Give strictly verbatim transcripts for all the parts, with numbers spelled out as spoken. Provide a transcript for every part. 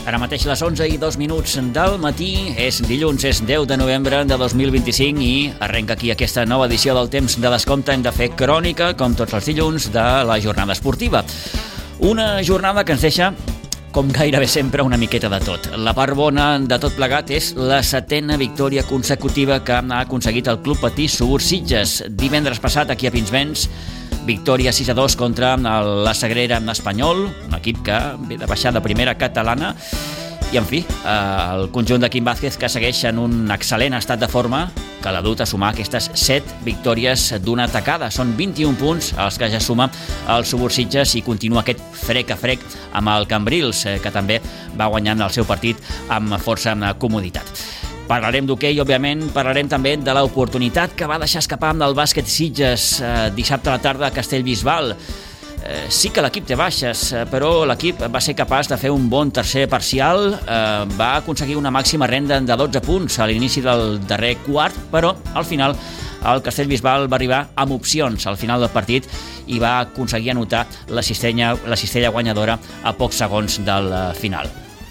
Ara mateix les onze i dos minuts del matí, és dilluns, és deu de novembre de dos mil vint-i-cinc i arrenca aquí aquesta nova edició del Temps de Descompte. Hem de fer crònica, com tots els dilluns, de la jornada esportiva. Una jornada que ens deixa, com gairebé sempre, una miqueta de tot. La part bona de tot plegat és la setena victòria consecutiva que ha aconseguit el Club Patí Subursitges. Divendres passat, aquí a Pinsbens, victòria sis a dos contra la Sagrera Espanyol, un equip que ve de baixar de primera catalana. I, en fi, el conjunt de Quim Vázquez, que segueix en un excel·lent estat de forma, que l'ha dut a sumar aquestes set victòries d'una tacada. Són vint-i-un punts els que ja suma el Subursitges i continua aquest frec a frec amb el Cambrils, que també va guanyant el seu partit amb força comoditat. Parlarem d'hoquei, òbviament, parlarem també de l'oportunitat que va deixar escapar amb el bàsquet Sitges eh, dissabte a la tarda a Castellbisbal. Eh, sí que l'equip té baixes, eh, però l'equip va ser capaç de fer un bon tercer parcial, eh, va aconseguir una màxima renda de dotze punts a l'inici del darrer quart, però al final el Castellbisbal va arribar amb opcions al final del partit i va aconseguir anotar la cistella, la cistella guanyadora a pocs segons del final.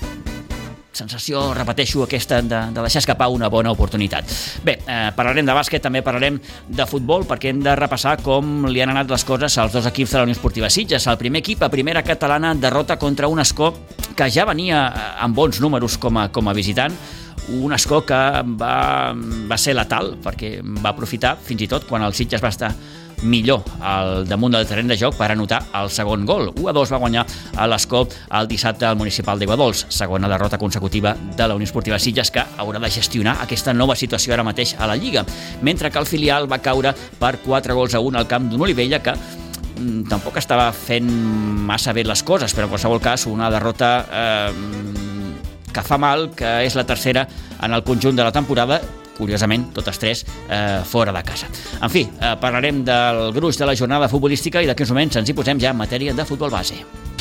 Sensació, repeteixo, aquesta de, de deixar escapar una bona oportunitat. Bé, eh, parlarem de bàsquet, també parlarem de futbol, perquè hem de repassar com li han anat les coses als dos equips de la Unió Esportiva Sitges. El primer equip, a primera catalana, derrota contra un Escó que ja venia amb bons números com a, com a visitant, un Escó que va, va ser letal, perquè va aprofitar fins i tot quan el Sitges va estar millor al damunt del terreny de joc per anotar el segon gol. u a dos va guanyar l'Escó el dissabte al municipal d'Aiguadols, segona derrota consecutiva de la Unió Esportiva Sitges, que haurà de gestionar aquesta nova situació ara mateix a la Lliga, mentre que el filial va caure per quatre gols a un al camp d'un Olivella que mm, tampoc estava fent massa bé les coses, però en qualsevol cas una derrota eh, que fa mal, que és la tercera en el conjunt de la temporada, curiosament, totes tres eh, fora de casa. En fi, eh, parlarem del gruix de la jornada futbolística i d'aquí uns moments ens hi posem ja en matèria de futbol base.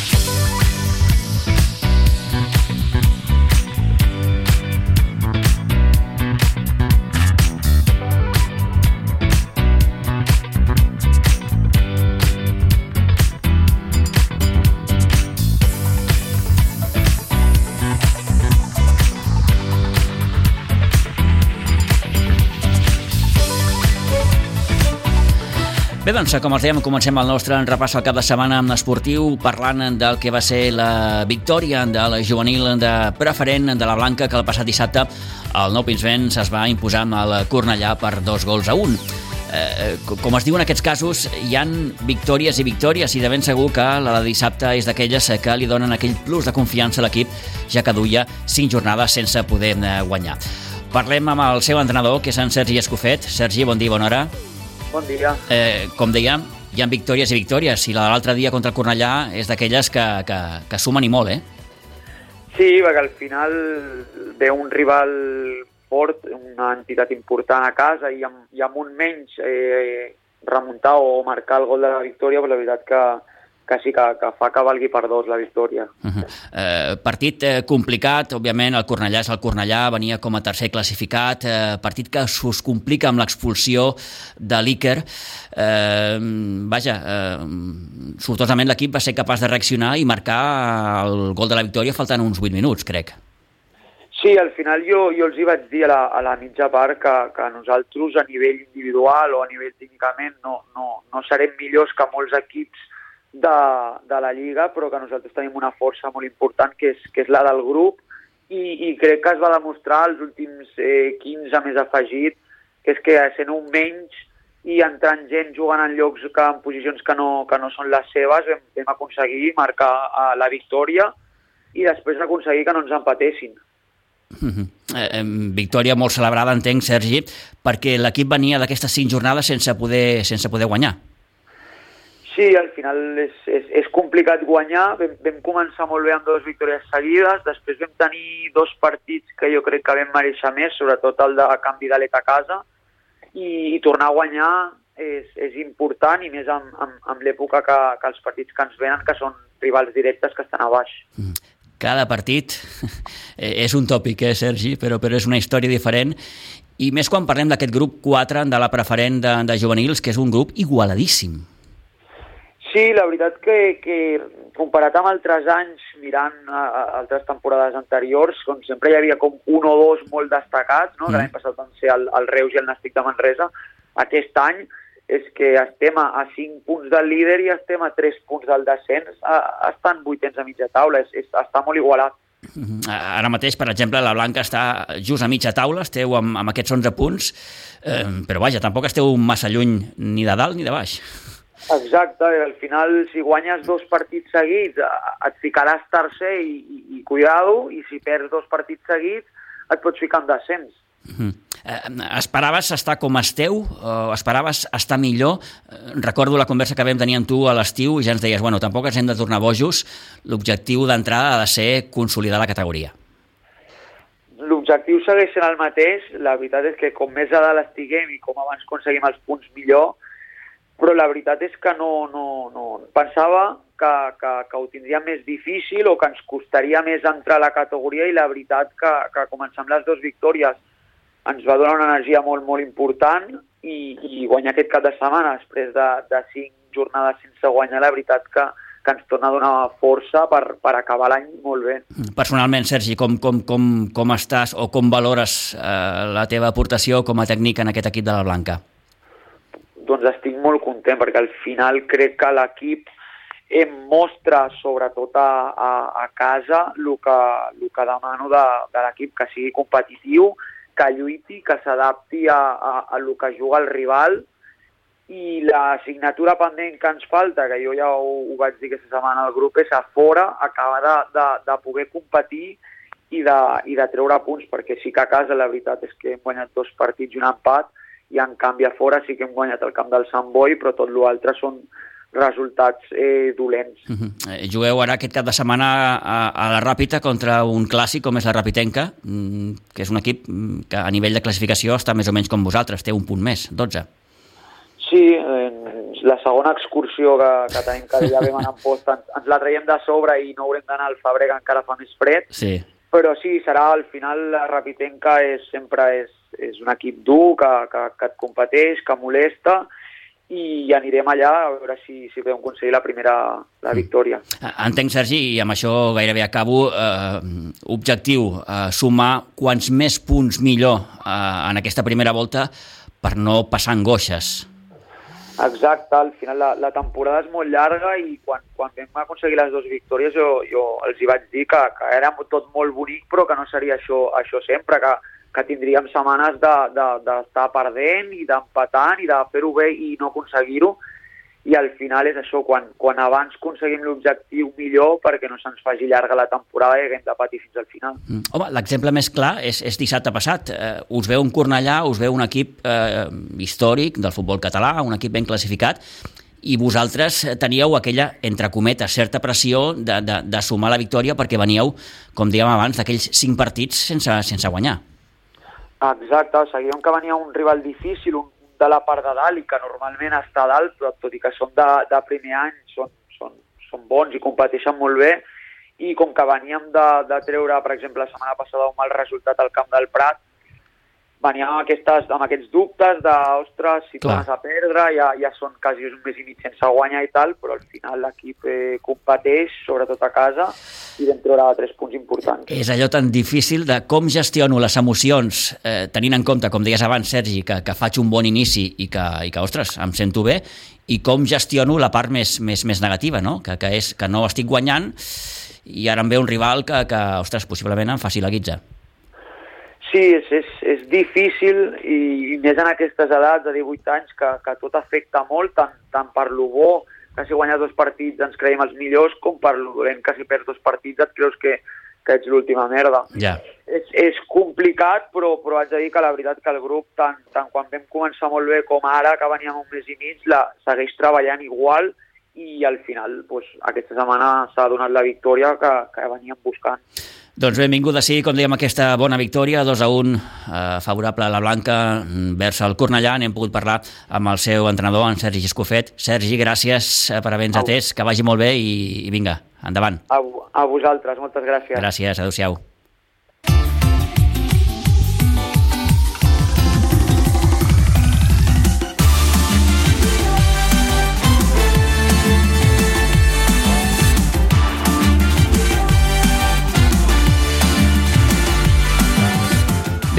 Bé, doncs, com els dèiem, comencem el nostre repàs al cap de setmana esportiu parlant del que va ser la victòria de la juvenil de preferent de la Blanca, que el passat dissabte el Nou Pinsbens es va imposar amb el Cornellà per dos gols a un. Eh, com es diu en aquests casos, hi han victòries i victòries i de ben segur que la de dissabte és d'aquelles que li donen aquell plus de confiança a l'equip, ja que duia cinc jornades sense poder guanyar. Parlem amb el seu entrenador, que és en Sergi Escofet. Sergi, bon dia, bona hora. Bon dia. Eh, com dèiem, hi ha victòries i victòries, i la de l'altre dia contra el Cornellà és d'aquelles que, que, que sumen i molt, eh? Sí, perquè al final ve un rival fort, una entitat important a casa, i amb, i amb un menys eh, remuntar o marcar el gol de la victòria, però la veritat que, que sí que, que fa que valgui per dos la victòria. Uh-huh. Eh, partit eh, complicat, òbviament, el Cornellà és el Cornellà, venia com a tercer classificat, eh, partit que s'us complica amb l'expulsió de l'Iker. Eh, vaja, eh, sortosament l'equip va ser capaç de reaccionar i marcar el gol de la victòria faltant uns vuit minuts, crec. Sí, al final jo, jo els hi vaig dir a la, a la mitja part que, que nosaltres a nivell individual o a nivell tècnicament no, no, no serem millors que molts equips De, de la Lliga, però que nosaltres tenim una força molt important, que és, que és la del grup, i, i crec que es va demostrar els últims eh, quinze més afegit, que és que sent un menys i entrant gent jugant en llocs que, en posicions que no, que no són les seves, vam, vam aconseguir marcar uh, la victòria i després aconseguir que no ens empatessin. Mm-hmm. Eh, victòria molt celebrada, entenc, Sergi, perquè l'equip venia d'aquestes cinc jornades sense poder, sense poder guanyar. Sí, al final és, és, és complicat guanyar. Vam, vam començar molt bé amb dues victòries seguides, després vam tenir dos partits que jo crec que vam mereixer més, sobretot el de canvi d'Alet a casa, i, i tornar a guanyar és, és important, i més amb, amb, amb l'època que, que els partits que ens venen, que són rivals directes que estan a baix. Cada partit és un tòpic, eh, Sergi, però, però és una història diferent, i més quan parlem d'aquest grup quatre de la preferent de, de juvenils, que és un grup igualadíssim. Sí, la veritat que, que comparat amb altres anys, mirant a, a altres temporades anteriors, com sempre hi havia com un o dos molt destacats, no? Mm. que l'any passat van ser el, el Reus i el Nàstic de Manresa. Aquest any és que estem a, a cinc punts del líder i estem a tres punts del descens, a, estan vuitens a mitja taula, és, és, està molt igualat. Ara mateix, per exemple, la Blanca està just a mitja taula, esteu amb, amb aquests onze punts, eh, però vaja, tampoc esteu massa lluny ni de dalt ni de baix. Exacte, al final si guanyes dos partits seguits et ficaràs tercer i, i, i cuidado, i si perds dos partits seguits et pots ficar en descens. Uh-huh. Eh, esperaves estar com esteu? O esperaves estar millor? Eh, recordo la conversa que vam tenir amb tu a l'estiu i ja ens deies, bueno, tampoc ens hem de tornar bojos, l'objectiu d'entrada ha de ser consolidar la categoria. L'objectiu segueix sent el mateix, la veritat és que com més a dalt estiguem i com abans aconseguim els punts millor, però la veritat és que no, no, no. Pensava que, que, que ho tindria més difícil o que ens costaria més entrar a la categoria i la veritat que, que començar amb les dues victòries ens va donar una energia molt, molt important i, i guanyar aquest cap de setmana després de, de cinc jornades sense guanyar, la veritat que, que ens torna a donar força per, per acabar l'any molt bé. Personalment, Sergi, com, com, com, com estàs o com valores eh, la teva aportació com a tècnic en aquest equip de la Blanca? Doncs estic molt content perquè al final crec que l'equip em mostra sobretot a, a, a casa el que, el que demano de, de l'equip, que sigui competitiu, que lluiti, que s'adapti a, a, a el que juga el rival, i la assignatura pendent que ens falta, que jo ja ho, ho vaig dir aquesta setmana al grup, és a fora acabar de, de, de poder competir i de, i de treure punts, perquè sí que a casa la veritat és que hem guanyat dos partits i un empat, i en canvi a fora sí que hem guanyat el camp del Sant Boi, però tot l'altre són resultats eh, dolents. Uh-huh. Eh, jugueu ara aquest cap de setmana a, a la Ràpita contra un clàssic com és la Rapitenca, que és un equip que a nivell de classificació està més o menys com vosaltres, té un punt més, dotze. Sí, eh, la segona excursió que, que tenim cada dia vam anar en post, ens, ens la traiem de sobre i no haurem d'anar al febrer que encara fa més fred. Sí. Però sí, serà al final la Rapitenca és, sempre és, és un equip dur, que, que, que et competeix, que molesta, i anirem allà a veure si, si podem aconseguir la primera la victòria. Entenc, Sergi, i amb això gairebé acabo, eh, objectiu, eh, sumar quants més punts millor eh, en aquesta primera volta per no passar angoixes. Exacte, al final la, la temporada és molt llarga i quan, quan vam aconseguir les dues victòries jo, jo els hi vaig dir que, que era tot molt bonic, però que no seria això, això sempre, que, que tindríem setmanes d'estar de, de, perdent i d'empatant i de fer-ho bé i no aconseguir-ho, i al final és això, quan, quan abans aconseguim l'objectiu millor perquè no se'ns faci llarga la temporada i haguem de patir fins al final. Mm. Home, l'exemple més clar és, és dissabte passat. Eh, us veu un Cornellà, us veu un equip eh, històric del futbol català, un equip ben classificat, i vosaltres teníeu aquella, entre cometes, certa pressió de, de, de sumar la victòria perquè veníeu, com dèiem abans, d'aquells cinc partits sense, sense guanyar. Exacte, sabíem que venia un rival difícil, un de la part de dalt i que normalment està a dalt, però tot i que són de, de primer any, són, són, són bons i competeixen molt bé, i com que veníem de, de treure, per exemple, la setmana passada un mal resultat al Camp del Prat, veníem amb, aquestes, amb aquests dubtes de, ostres, si tornes a perdre, ja, ja són quasi un mes i mig sense guanyar i tal, però al final l'equip eh, competeix, sobretot a casa, i vam treure tres punts importants. És allò tan difícil de com gestiono les emocions, eh, tenint en compte, com deies abans, Sergi, que, que faig un bon inici i que, i que, ostres, em sento bé, i com gestiono la part més, més, més negativa, no? Que, que és que no estic guanyant i ara em ve un rival que, que ostres, possiblement em faci la guitza. Sí, és, és, és difícil i, i més en aquestes edats de divuit anys que, que tot afecta molt, tant, tant per lo bo, que si guanyes dos partits ens creiem els millors, com per lo dolent que si perds dos partits et creus que, que ets l'última merda. Ja. És, és complicat, però, però haig de dir que la veritat que el grup, tant, tant quan vam començar molt bé com ara, que veníem un mes i mig, la, segueix treballant igual i al final pues, aquesta setmana s'ha donat la victòria que, que veníem buscant. Doncs benvinguda sí, com dèiem, aquesta bona victòria, dos a un, eh, favorable a la Blanca vers el Cornellà. N'hem pogut parlar amb el seu entrenador, en Sergi Escofet. Sergi, gràcies per haver-nos atès, que vagi molt bé i, i vinga, endavant. A, a vosaltres, moltes gràcies. Gràcies, adéu-siau.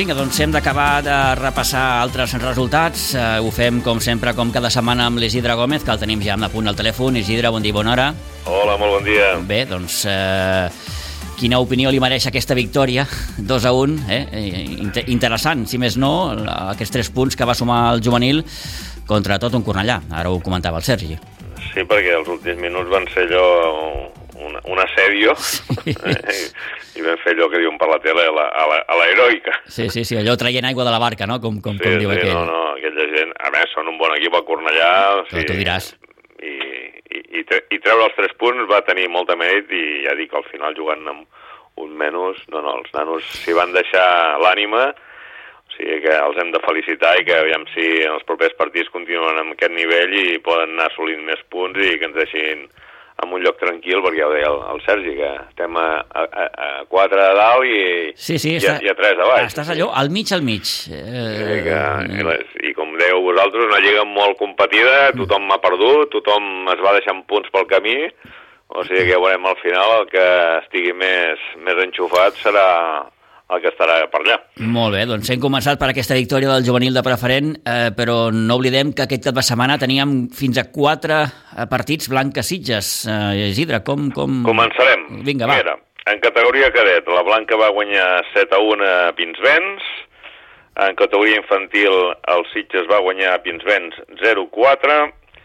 Vinga, doncs hem d'acabar de repassar altres resultats. Uh, ho fem, com sempre, com cada setmana amb l'Isidre Gómez, que el tenim ja a punt al telèfon. Isidre, bon dia, bona hora. Hola, molt bon dia. Bé, doncs, uh, quina opinió li mereix aquesta victòria? dos a un, eh? Inter- interessant, si més no, aquests tres punts que va sumar el juvenil contra tot un Cornellà. Ara ho comentava el Sergi. Sí, perquè els últims minuts van ser allò un, un assedio, sí. eh? I vam fer allò que diuen per la tele, a la, a la, a la heroica. Sí, sí, sí, allò traient aigua de la barca, no? Com, com, sí, com diu sí, aquell. no, no, aquella gent, a més, són un bon equip al Cornellà. O sigui, tu diràs. I, i, i, tre, I treure els tres punts va tenir molta mèrit i ja dic, al final jugant amb un menys, no, no, els nanos s'hi van deixar l'ànima, o sigui que els hem de felicitar i que aviam si en els propers partits continuen amb aquest nivell i poden anar assolint més punts i que ens deixin en un lloc tranquil, perquè ja ho deia el, el Sergi, que estem a, a, a quatre a dalt i, sí, sí, i, està, a, i a tres a baix. Estàs allò al mig al mig. Eh, sí, que, i, les, I com dèieu vosaltres, una lliga molt competida, tothom m'ha perdut, tothom es va deixant punts pel camí, o sigui que ja veurem al final el que estigui més, més enxufat serà el que estarà per allà. Molt bé, doncs hem començat per aquesta victòria del juvenil de preferent, eh, però no oblidem que aquest cap de setmana teníem fins a quatre partits Blanca-Sitges. Eh, Isidre, com, com... Començarem. Vinga, va. Mira, en categoria cadet, la Blanca va guanyar set a un a Pinsbens, en categoria infantil el Sitges va guanyar a Pinsbens zero a quatre,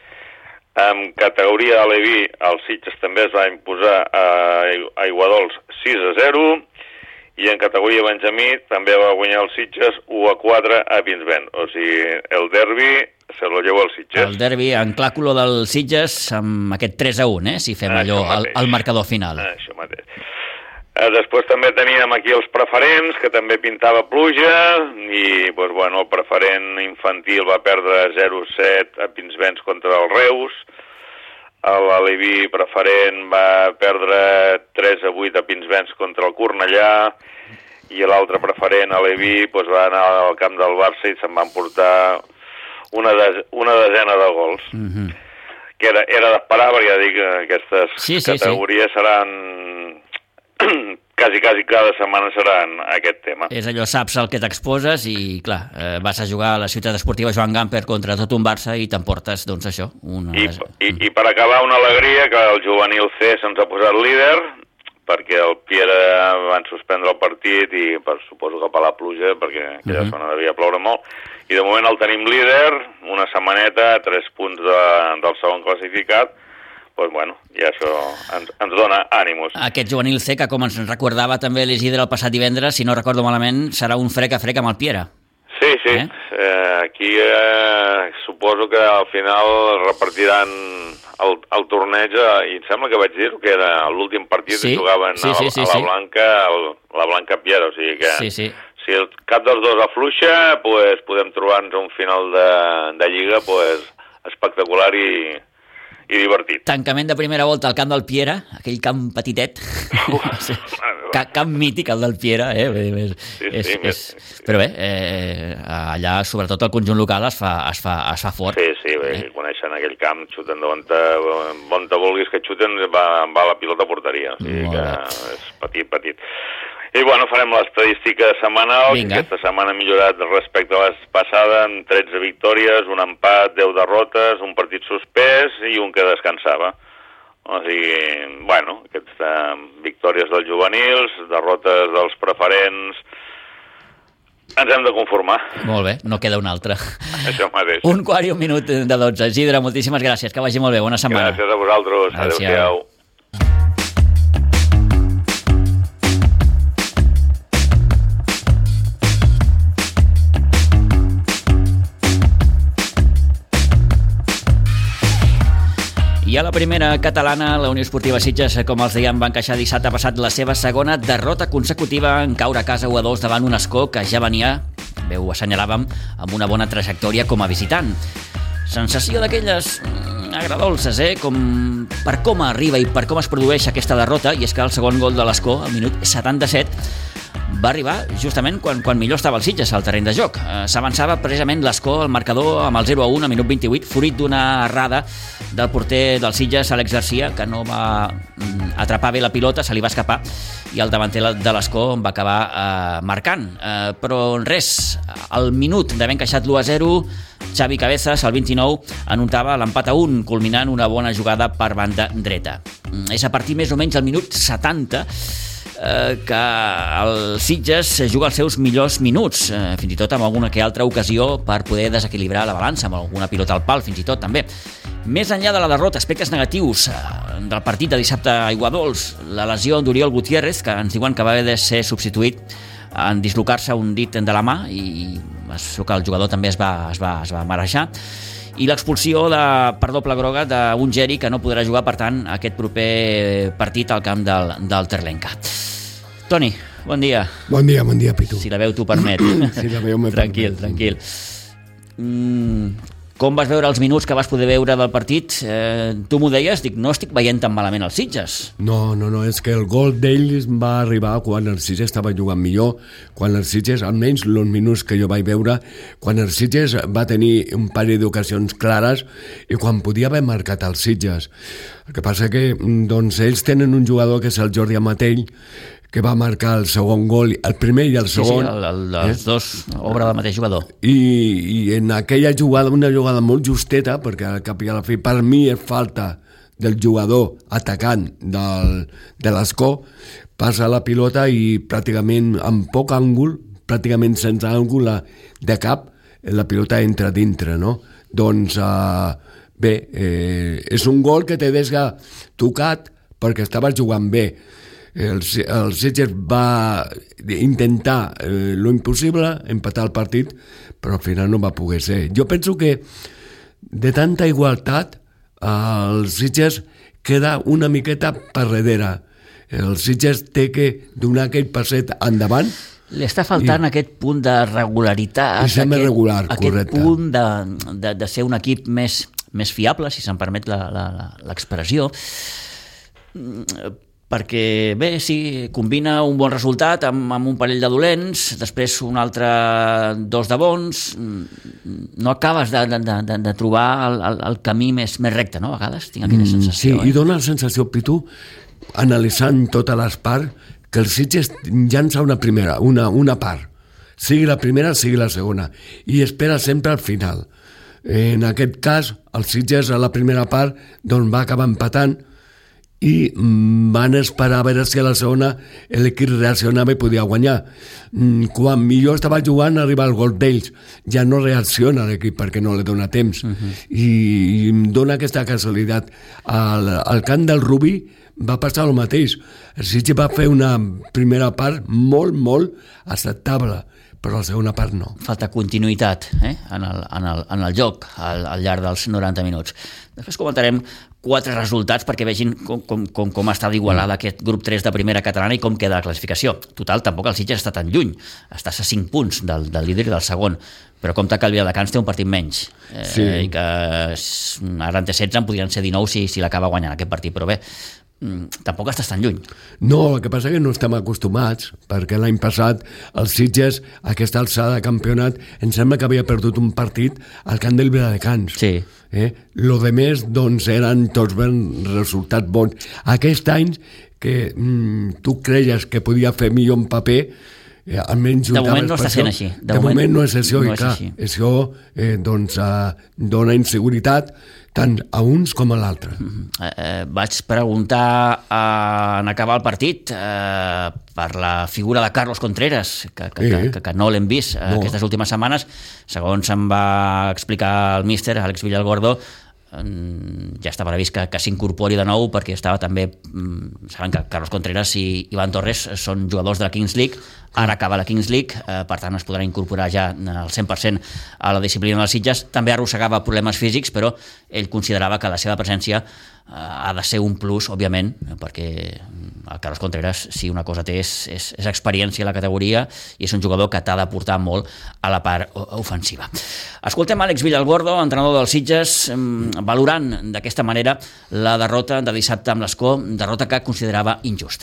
en categoria Aleví el Sitges també es va imposar a Aiguadols sis a zero, i en categoria Benjamí també va guanyar el Sitges u a quatre a Pinsbens. O sigui, el derbi se lo lleva el Sitges. El derbi en clar color del Sitges amb aquest tres a un, eh, si fem allò al, al marcador final. Això mateix. Eh, després també teníem aquí els preferents, que també pintava pluja, i doncs, bueno, el preferent infantil va perdre zero a set a Pinsbens contra el Reus, l'Aleví preferent va perdre tres a vuit a Pinsbens contra el Cornellà, i l'altre preferent, Aleví, doncs va anar al camp del Barça i se'n van portar una, de, una desena de gols. Mm-hmm. Que era, era d'esperar, perquè ja dic que aquestes sí, sí, categories sí. seran... quasi, quasi cada setmana seran aquest tema. És allò, saps el que t'exposes i, clar, eh, vas a jugar a la ciutat esportiva Joan Gamper contra tot un Barça i t'emportes, doncs, això. Una... I, i, I per acabar, una alegria que el juvenil C se'ns ha posat líder, perquè el Piera van suspendre el partit i, per, suposo que per la pluja, perquè aquella uh-huh. zona devia ploure molt, i de moment el tenim líder, una setmaneta, tres punts de, del segon classificat. Doncs, bueno, i això ens, ens dona ànims. Aquest juvenil C, que com ens recordava també l'Isidre el passat divendres, si no recordo malament, serà un frec a frec amb el Piera. Sí, sí. Eh? Eh, aquí eh, suposo que al final repartiran el, el torneig, eh, i em sembla que vaig dir que era l'últim partit sí, que jugaven sí, sí, sí, a, la, a la Blanca, el, la Blanca Piera, o sigui que... Sí, sí. Si el cap dels dos afluixa, pues, podem trobar-nos un final de, de Lliga pues, espectacular i... i divertit. Tancament de primera volta al camp del Piera, aquell camp petitet, camp mític, el del Piera, eh? Sí, és, sí, és... sí. Però bé, eh, allà, sobretot el conjunt local es fa, es fa, es fa fort. Sí, sí, bé, eh? Coneixen aquell camp, xuten d'on te, on te vulguis que xuten, va, va la pilota a porteria, o sigui Molt que bé. És petit, petit. I bueno, farem l'estadística setmanal, que aquesta setmana ha millorat respecte a les passades, amb tretze victòries, un empat, deu derrotes, un partit suspès i un que descansava. O sigui, bueno, aquestes uh, victòries dels juvenils, derrotes dels preferents, ens hem de conformar. Molt bé, no queda un altre. Això mateix. Un quart i un minut de dotze. Isidre, moltíssimes gràcies, que vagi molt bé, bona setmana. Gràcies a vosaltres, adéu-siau. I a la primera catalana, la Unió Esportiva Sitges, com els dèiem, va encaixar dissabte passat la seva segona derrota consecutiva en caure a casa u a dos davant un Escó que ja venia, bé ho assenyalàvem, amb una bona trajectòria com a visitant. Sensació d'aquelles mm, agradolces, eh? Com per com arriba i per com es produeix aquesta derrota, i és que el segon gol de l'Escó, al minut setanta-set, va arribar justament quan, quan millor estava el Sitges al terreny de joc. Eh, s'avançava precisament l'Escó al marcador amb el zero a un a minut vint-i-vuit, fruit d'una errada del porter del Sitges, Àlex Garcia, que no va atrapar bé la pilota, se li va escapar, i el davanter de l'Escó va acabar eh, marcant. Eh, però res, al minut d'haver encaixat l'u a zero, Xavi Cabezas, al vint-i-nou, anotava l'empat a un, culminant una bona jugada per banda dreta. És a partir més o menys al minut setanta eh, que el Sitges juga els seus millors minuts, eh, fins i tot amb alguna que altra ocasió per poder desequilibrar la balança, amb alguna pilota al pal, fins i tot també. Més enllà de la derrota, aspectes negatius eh, del partit de dissabte a Aiguadols, la lesió d'Oriol Gutiérrez, que ens diuen que va haver de ser substituït en dislocar-se un dit de la mà, i això que el jugador també es va, es va, es va marejar, i l'expulsió de, per doble groga d'un Geri, que no podrà jugar, per tant, aquest proper partit al camp del, del Terlenca. Toni, bon dia. Bon dia, bon dia, Pitu. Si la veu t'ho permet. Si la veu me tranquil, permet. tranquil. Mm, com vas veure els minuts que vas poder veure del partit? Eh, tu m'ho deies, dic, no estic veient tan malament els Sitges. No, no, no, és que el gol d'ells va arribar quan el Sitges estava jugant millor, quan el Sitges, almenys els minuts que jo vaig veure, quan el Sitges va tenir un parell d'ocasions clares i quan podia haver marcat els Sitges. El que passa que doncs, ells tenen un jugador que és el Jordi Amatell, que va marcar el segon gol, el primer i el segon. Sí, sí, el, el, els eh? dos obra del mateix jugador. I, I en aquella jugada, una jugada molt justeta, perquè al cap i a la fi, per mi és falta del jugador atacant del, de l'Escó, passa la pilota i pràcticament amb poc àngul, pràcticament sense àngul de cap, la pilota entra dintre, no? Doncs, uh, bé, eh, és un gol que te deixa tocat perquè estaves jugant bé. El, el Sitges va intentar eh, lo impossible, empatar el partit, però al final no va poder ser. Jo penso que de tanta igualtat el Sitges queda una miqueta per darrere. El Sitges té que donar aquell passet endavant. Li està faltant I, aquest punt de regularitat, aquest, regular, aquest punt de, de, de ser un equip més, més fiable, si se'm permet l'expressió, perquè, bé, sí, combina un bon resultat amb, amb un parell de dolents, després un altre dos de bons, no acabes de, de, de, de trobar el, el, el camí més, més recte, no? A vegades tinc aquella sensació. Sí, eh? I dona la sensació, Pitu, analitzant totes les parts, que el Sitges llança una primera, una, una part, sigui la primera, sigui la segona, i espera sempre al final. En aquest cas, el Sitges a la primera part doncs, va acabar empatant, i van esperar a veure si a la segona l'equip reaccionava i podia guanyar. Quan millor estava jugant arriba el gol d'ells, ja no reacciona l'equip perquè no li dona temps. Uh-huh. I, i em dona aquesta casualitat. Al, al camp del Rubí va passar el mateix. El Sitges va fer una primera part molt, molt acceptable, però la segona part no. Falta continuïtat eh? en, el, en, el, en el joc al, al llarg dels noranta minuts. Després comentarem quatre resultats perquè vegin com, com, com, com està d'igualada aquest grup tres de primera catalana i com queda la classificació. Total, tampoc el Sitges està tan lluny. Estàs a cinc punts del, del líder i del segon, però compte que el Viladecans té un partit menys. Eh, sí. I que ara en té setze, en podrien ser dinou si, si l'acaba guanyant aquest partit, però bé, tampoc estàs tan lluny. No, el que passa és que no estem acostumats, perquè l'any passat el Sitges, a aquesta alçada de campionat, em sembla que havia perdut un partit al camp del Viladecans. Sí. Eh? Lo de més, doncs, eren tots ben resultats bons. Aquest any, que mm, tu creies que podia fer millor en paper, eh, almenys de moment no està sent així. De, de moment, moment no és això, no i clar, és això eh, doncs, eh, dona inseguretat tant a uns com a l'altre. Mm-hmm. Eh, vaig preguntar eh, en acabar el partit eh, per la figura de Carlos Contreras, que, que, eh. que, que no l'hem vist eh, no. aquestes últimes setmanes. Segons em va explicar el míster, Àlex Villalgordo, ja estava previst que, que s'incorpori de nou perquè estava també, saben que Carlos Contreras i Ivan Torres són jugadors de la Kings League, ara acaba la Kings League, eh, per tant es podran incorporar ja al cent per cent a la disciplina dels Sitges. També arrossegava problemes físics, però ell considerava que la seva presència eh, ha de ser un plus, òbviament, perquè el Carlos Contreras, si una cosa té, és, és, és experiència a la categoria i és un jugador que t'ha de portar molt a la part ofensiva. Escoltem Àlex Villalgordo, entrenador dels Sitges, valorant d'aquesta manera la derrota de dissabte amb l'Escó, derrota que considerava injusta.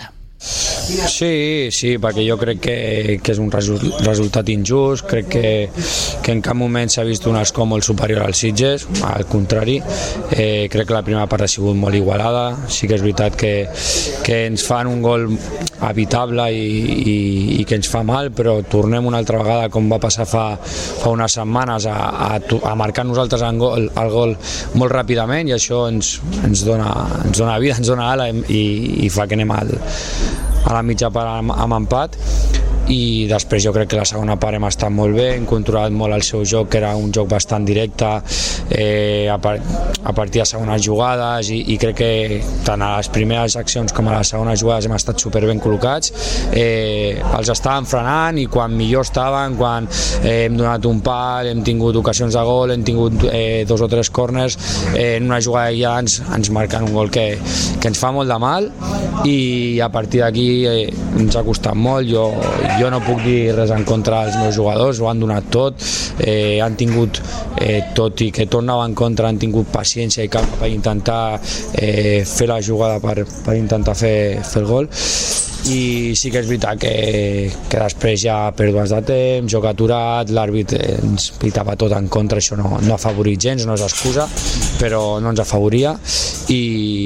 Sí, sí, perquè jo crec que, que és un resultat injust, crec que, que en cap moment s'ha vist un escó molt superior als Sitges, al contrari, eh, crec que la primera part ha sigut molt igualada, sí que és veritat que, que ens fan un gol evitable i, i, i que ens fa mal, però tornem una altra vegada, com va passar fa, fa unes setmanes, a, a, a marcar nosaltres el gol, el gol molt ràpidament, i això ens, ens, dona, ens dona vida, ens dona ala i, i fa que anem al a la mitja part amb, amb empat, i després jo crec que la segona part hem estat molt bé, hem controlat molt el seu joc, que era un joc bastant directe, eh, a, par a partir de segones jugades, i, i crec que tant a les primeres accions com a les segones jugades hem estat super ben col·locats, eh, els estàvem frenant, i quan millor estaven, quan eh, hem donat un pal, hem tingut ocasions de gol, hem tingut eh, dos o tres corners, eh, en una jugada ja ens, ens marquen un gol que, que ens fa molt de mal, i a partir d'aquí eh, ens ha costat molt. Jo Jo no puc dir res en contra dels meus jugadors, ho han donat tot, eh, han tingut, eh, tot i que tot anava en contra, han tingut paciència i calma per intentar eh, fer la jugada, per, per intentar fer, fer el gol. I sí que és veritat que, que després ja pèrdues de temps, joc aturat, l'àrbit ens pitava tot en contra, això no, no ha afavorit gens, no és excusa, però no ens afavoria, i,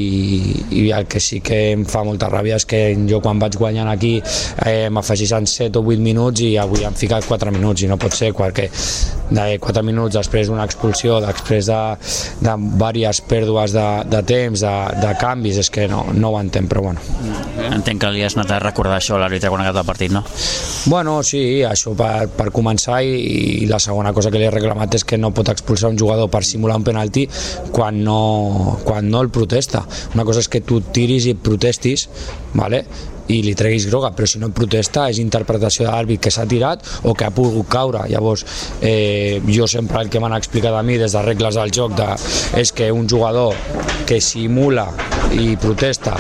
i el que sí que em fa molta ràbia és que jo quan vaig guanyant aquí eh, m'afegeixen set o vuit minuts i avui han ficat quatre minuts, i no pot ser, perquè de quatre minuts després d'una expulsió, després de, de diverses pèrdues de, de temps, de, de canvis, és que no, no ho entenc, però bueno. Entenc que li has anat a recordar això a l'àrbitre quan ha acabat el partit, no? Bueno, sí, això per, per començar, i, i la segona cosa que li he reclamat és que no pot expulsar un jugador per simular un penalti quan no, quan no el protesta. Una cosa és que tu tiris i protestis, vale? I li treguis groga, però si no protesta és interpretació de l'àrbit que s'ha tirat o que ha pogut caure. Llavors eh, jo sempre el que m'han explicat a mi des de regles del joc de, és que un jugador que simula i protesta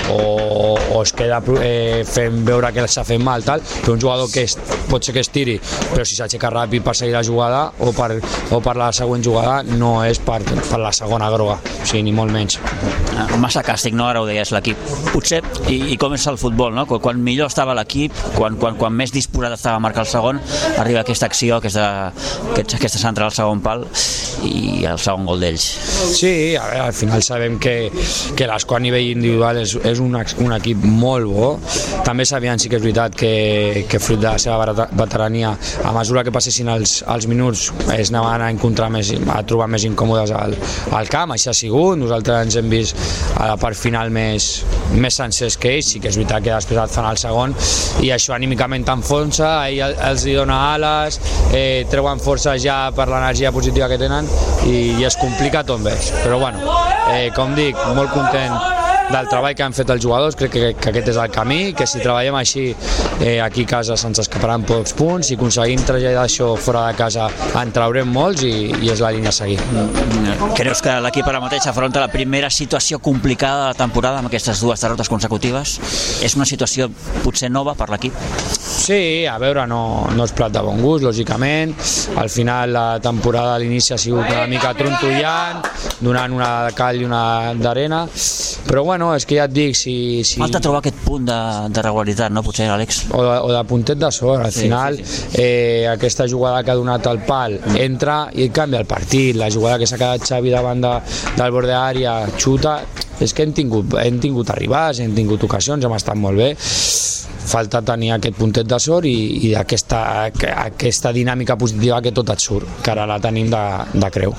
o, o es queda eh, fent veure que s'ha fet mal, tal, però un jugador que es, pot ser que es tiri, però si s'aixeca ràpid per seguir la jugada o per, o per la següent jugada, no és per, per la segona groga, o sigui, ni molt menys. Massa càstig, no? Ara ho deies, l'equip. Potser, i, i com és el futbol, no? Quan millor estava l'equip, quan, quan, quan més disposat estava a marcar el segon, arriba aquesta acció, aquesta, aquesta central al segon pal i el segon gol d'ells. Sí, a veure, al final sabem que, que l'Escó a nivell individual és, és un, un equip molt bo. També sabien, sí que és veritat, que, que fruit de la seva veterania, a mesura que passessin els, els minuts es anaven a encontrar més, a trobar més incòmodes al, al camp. Així ha sigut, nosaltres ens hem vist a la part final més, més sencers que ells. Sí que és veritat que després et fan el segon i això anímicament t'enfonsa, ell els hi dona ales, eh, treuen força ja per l'energia positiva que tenen i, i es complica tot més. Però bueno, eh, com dic, molt content del treball que han fet els jugadors, crec que, que aquest és el camí, que si treballem així eh, aquí a casa se'ns escaparan pocs punts, si aconseguim traslladar això fora de casa en traurem molts i, i és la línia a seguir. Creus que l'equip ara mateix afronta la primera situació complicada de la temporada amb aquestes dues derrotes consecutives? És una situació potser nova per l'equip? Sí, a veure, no, no és plat de bon gust, lògicament. Al final la temporada a l'inici ha sigut una mica trontollant, donant una de cal i una d'arena, però bueno, és que ja et dic, si... si... Falta trobar aquest punt de, de regularitat, no, potser, Àlex? O de, o de puntet de sort, al sí, final sí, sí. Eh, aquesta jugada que ha donat el pal entra i canvia el partit, la jugada que s'ha quedat Xavi davant de, del bord d'àrea, xuta, és que hem tingut, hem tingut arribades, hem tingut ocasions, hem estat molt bé. Falta tenir aquest puntet de sort i, i aquesta, aquesta dinàmica positiva que tot et surt, que ara la tenim de, de creu.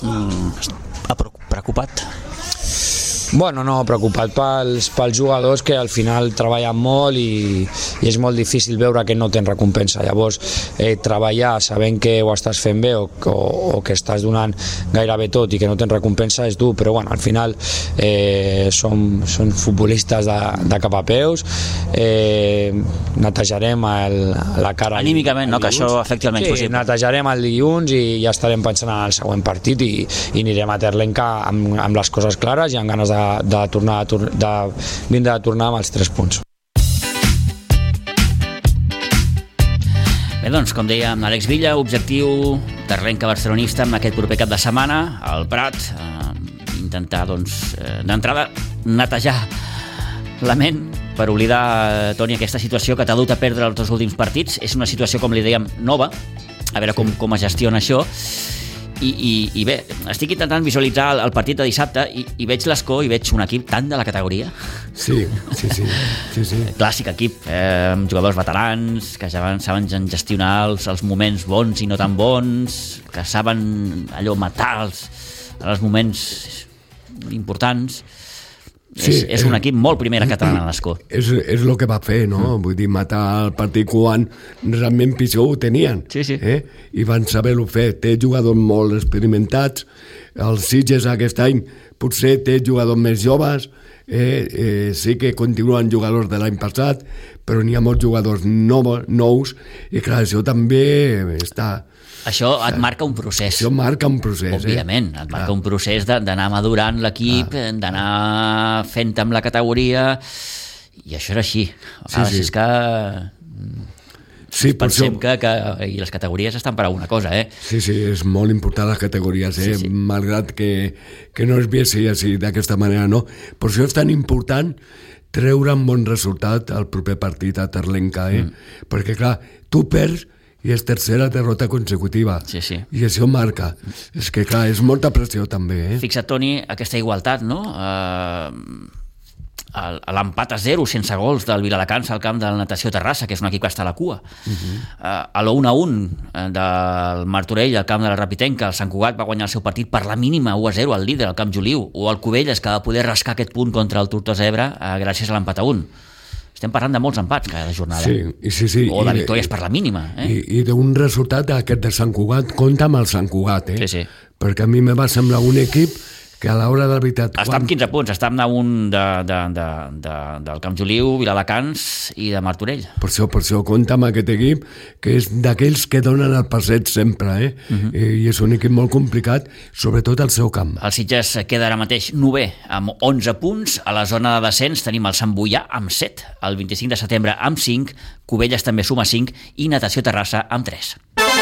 Mm, preocupat? Bueno, no, preocupat pels, pels jugadors que al final treballen molt i, i és molt difícil veure que no tens recompensa. Llavors, eh, treballar sabent que ho estàs fent bé o, o, o que estàs donant gairebé tot i que no tens recompensa és dur, però bueno, al final eh, som, som futbolistes de, de cap a peus, eh, netejarem el, la cara... Anímicament, el, el no? Que això afecti el menys sí, possible. Netejarem el dilluns i ja estarem pensant en el següent partit i, i anirem a Terlenca amb, amb les coses clares i amb ganes de de tornar de vindre a tornar amb els tres punts. Bé, doncs, com deia Àlex Villa, objectiu Terlenca barcelonista amb aquest proper cap de setmana al Prat, eh, intentar doncs, eh, d'entrada netejar la ment per oblidar, Toni, aquesta situació que t'ha dut a perdre els dos últims partits. És una situació, com li dèiem, nova, a veure com, com es gestiona això. I, i, i bé, estic intentant visualitzar el, el partit de dissabte i, i veig l'Escó i veig un equip tan de la categoria. Sí, sí, sí. sí, sí. Clàssic equip, eh, amb jugadors veterans que ja van, saben gestionar els, els moments bons i no tan bons, que saben allò matar els, els moments importants. Sí, és, és un equip molt primera catalana, l'Escó. És, és el que va fer, no? Mm. Vull dir, matar el partit quan realment pitjor ho tenien. Sí, sí. Eh? I van saber-ho fer. Té jugadors molt experimentats. Els Sitges aquest any potser té jugadors més joves. Eh? Eh, sí que continuen jugadors de l'any passat, però n'hi ha molts jugadors nous, nous i clar, això també està... Això et marca un procés. Això marca un procés, òbviament, eh? et marca ah. un procés d'anar madurant l'equip, ah. d'anar fent amb la categoria, i això és així. A vegades sí, sí. és que... Sí, pensem això... que, que i les categories estan per alguna cosa, eh? Sí, sí, és molt important les categories, eh? Sí, sí. Malgrat que, que no es viessi així d'aquesta manera, no? Per això és tan important treure un bon resultat al proper partit a Terlenca, eh? Mm. Perquè, clar, tu perds i és tercera derrota consecutiva. Sí, sí. I això marca. És que, clar, és molta pressió també, eh? Fixa't, Toni, aquesta igualtat, no? Uh, l'empat a zero sense gols del Viladecans al camp de la Natació Terrassa, que és un equip que està a la cua. Uh-huh. Uh, a l'u a un del Martorell al camp de la Rapitenca, el Sant Cugat va guanyar el seu partit per la mínima u a zero al líder, al camp Juliu, o el Cubelles, que va poder rascar aquest punt contra el Tortosa Ebre uh, gràcies a l'empat a un. Estem parlant de molts empats cada jornada. Sí, sí, sí. O de victòries per la mínima. Eh? I, i d'un resultat aquest de Sant Cugat, compta amb el Sant Cugat, eh? Sí, sí. Perquè a mi me va semblar un equip que a l'hora de la veritat... Està amb quinze punts, està amb un de, de, de, de, del Camp Juliu, Viladecans i de Martorell. Per això, per això compta amb aquest equip, que és d'aquells que donen el passeig sempre, eh? Uh-huh. I és un equip molt complicat, sobretot al seu camp. El Sitges queda ara mateix novè, amb onze punts. A la zona de descens tenim el Sant Boià amb set, el vint-i-cinc de setembre amb cinc, Cubelles també suma cinc i Natació Terrassa amb tres.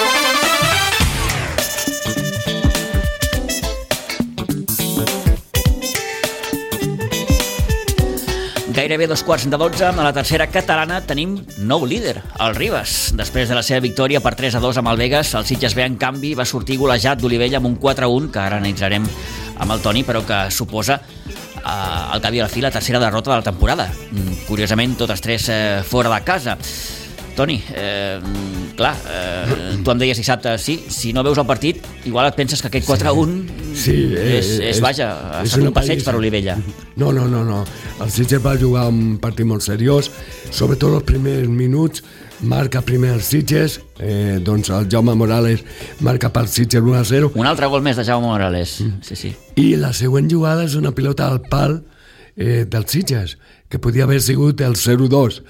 Gairebé dos quarts de dotze, a la tercera catalana tenim nou líder, el Ribes. Després de la seva victòria per tres a dos amb el Vegas, el Sitges B, en canvi, va sortir golejat d'Olivella amb un quatre a un, que ara analitzarem amb el Toni, però que suposa eh, al cap i a la fi la tercera derrota de la temporada. Curiosament, totes tres eh, fora de casa. Toni, eh, clar, eh, tu em deies dissabte, sí, si no veus el partit, igual et penses que aquest quatre a un sí, eh, és, és, vaja, ha estat un passeig per Olivella. No, no, no, no. El Sitges va jugar un partit molt seriós, sobretot els primers minuts, marca primer el Sitges, eh, doncs el Jaume Morales marca pel Sitges un a zero. Un altre gol més de Jaume Morales, mm. sí, sí. I la següent jugada és una pilota al pal eh, del Sitges, que podia haver sigut el zero a dos.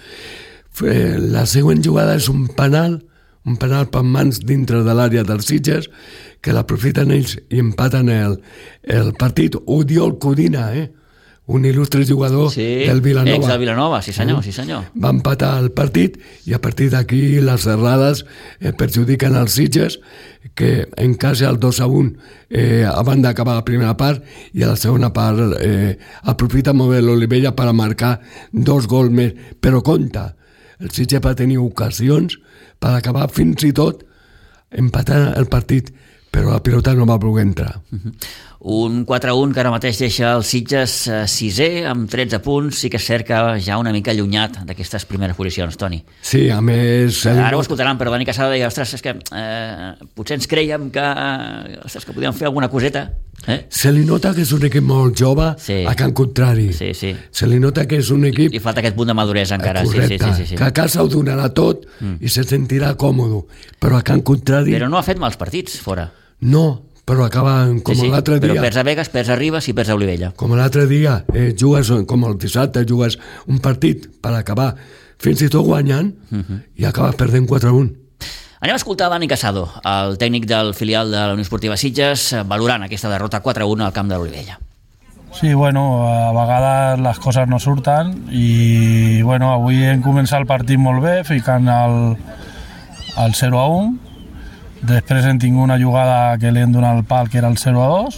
La següent jugada és un penal, un penal per mans dintre de l'àrea dels Sitges, que l'aprofiten ells i empaten el, el partit. Odiol Codina, eh? Un il·lustre jugador sí, del Vilanova. Ex del Vilanova, sí senyor, sí senyor. Va empatar el partit i a partir d'aquí les errades eh, perjudiquen els Sitges, que encaixa el dos a un eh, abans d'acabar la primera part, i a la segona part eh, aprofita molt bé l'Olivella per a marcar dos gols més. Però compte, el Sitges va tenir ocasions per acabar fins i tot empatant el partit, però la pilota no va voler entrar. Uh-huh. Un quatre a un que ara mateix deixa el Sitges eh, sisè amb tretze punts. Sí que és cert que ja una mica allunyat d'aquestes primeres posicions, Toni. Sí, a més... Eh, ara ho escoltaran, però Dani Casado deia, ostres, és que eh, potser ens creiem que, eh, ostres, que podíem fer alguna coseta. Eh? Se li nota que és un equip molt jove, sí. A Can Contrari. Sí, sí. Se li nota que és un equip... I falta aquest punt de maduresa encara. Correcte, sí, sí, sí, sí. Que a casa ho donarà tot mm. i se sentirà còmode, però a Can Contrari... Però no ha fet mals partits fora. No, però acaba com sí, sí, l'altre dia. Però perds a Vegas, perds a Ribes i perds a Olivella. Com l'altre dia, eh, jugues, com el dissabte, jugues un partit per acabar fins i tot guanyant uh-huh. i acabes perdent quatre a un. Anem a escoltar Dani Casado, el tècnic del filial de la Unió Esportiva Sitges, valorant aquesta derrota quatre a un al camp de l'Olivella. Sí, bueno, a vegades les coses no surten i bueno, avui hem començat el partit molt bé, ficant el, el zero a un. Després hem tingut una jugada que li hem donat el pal, que era el zero a dos,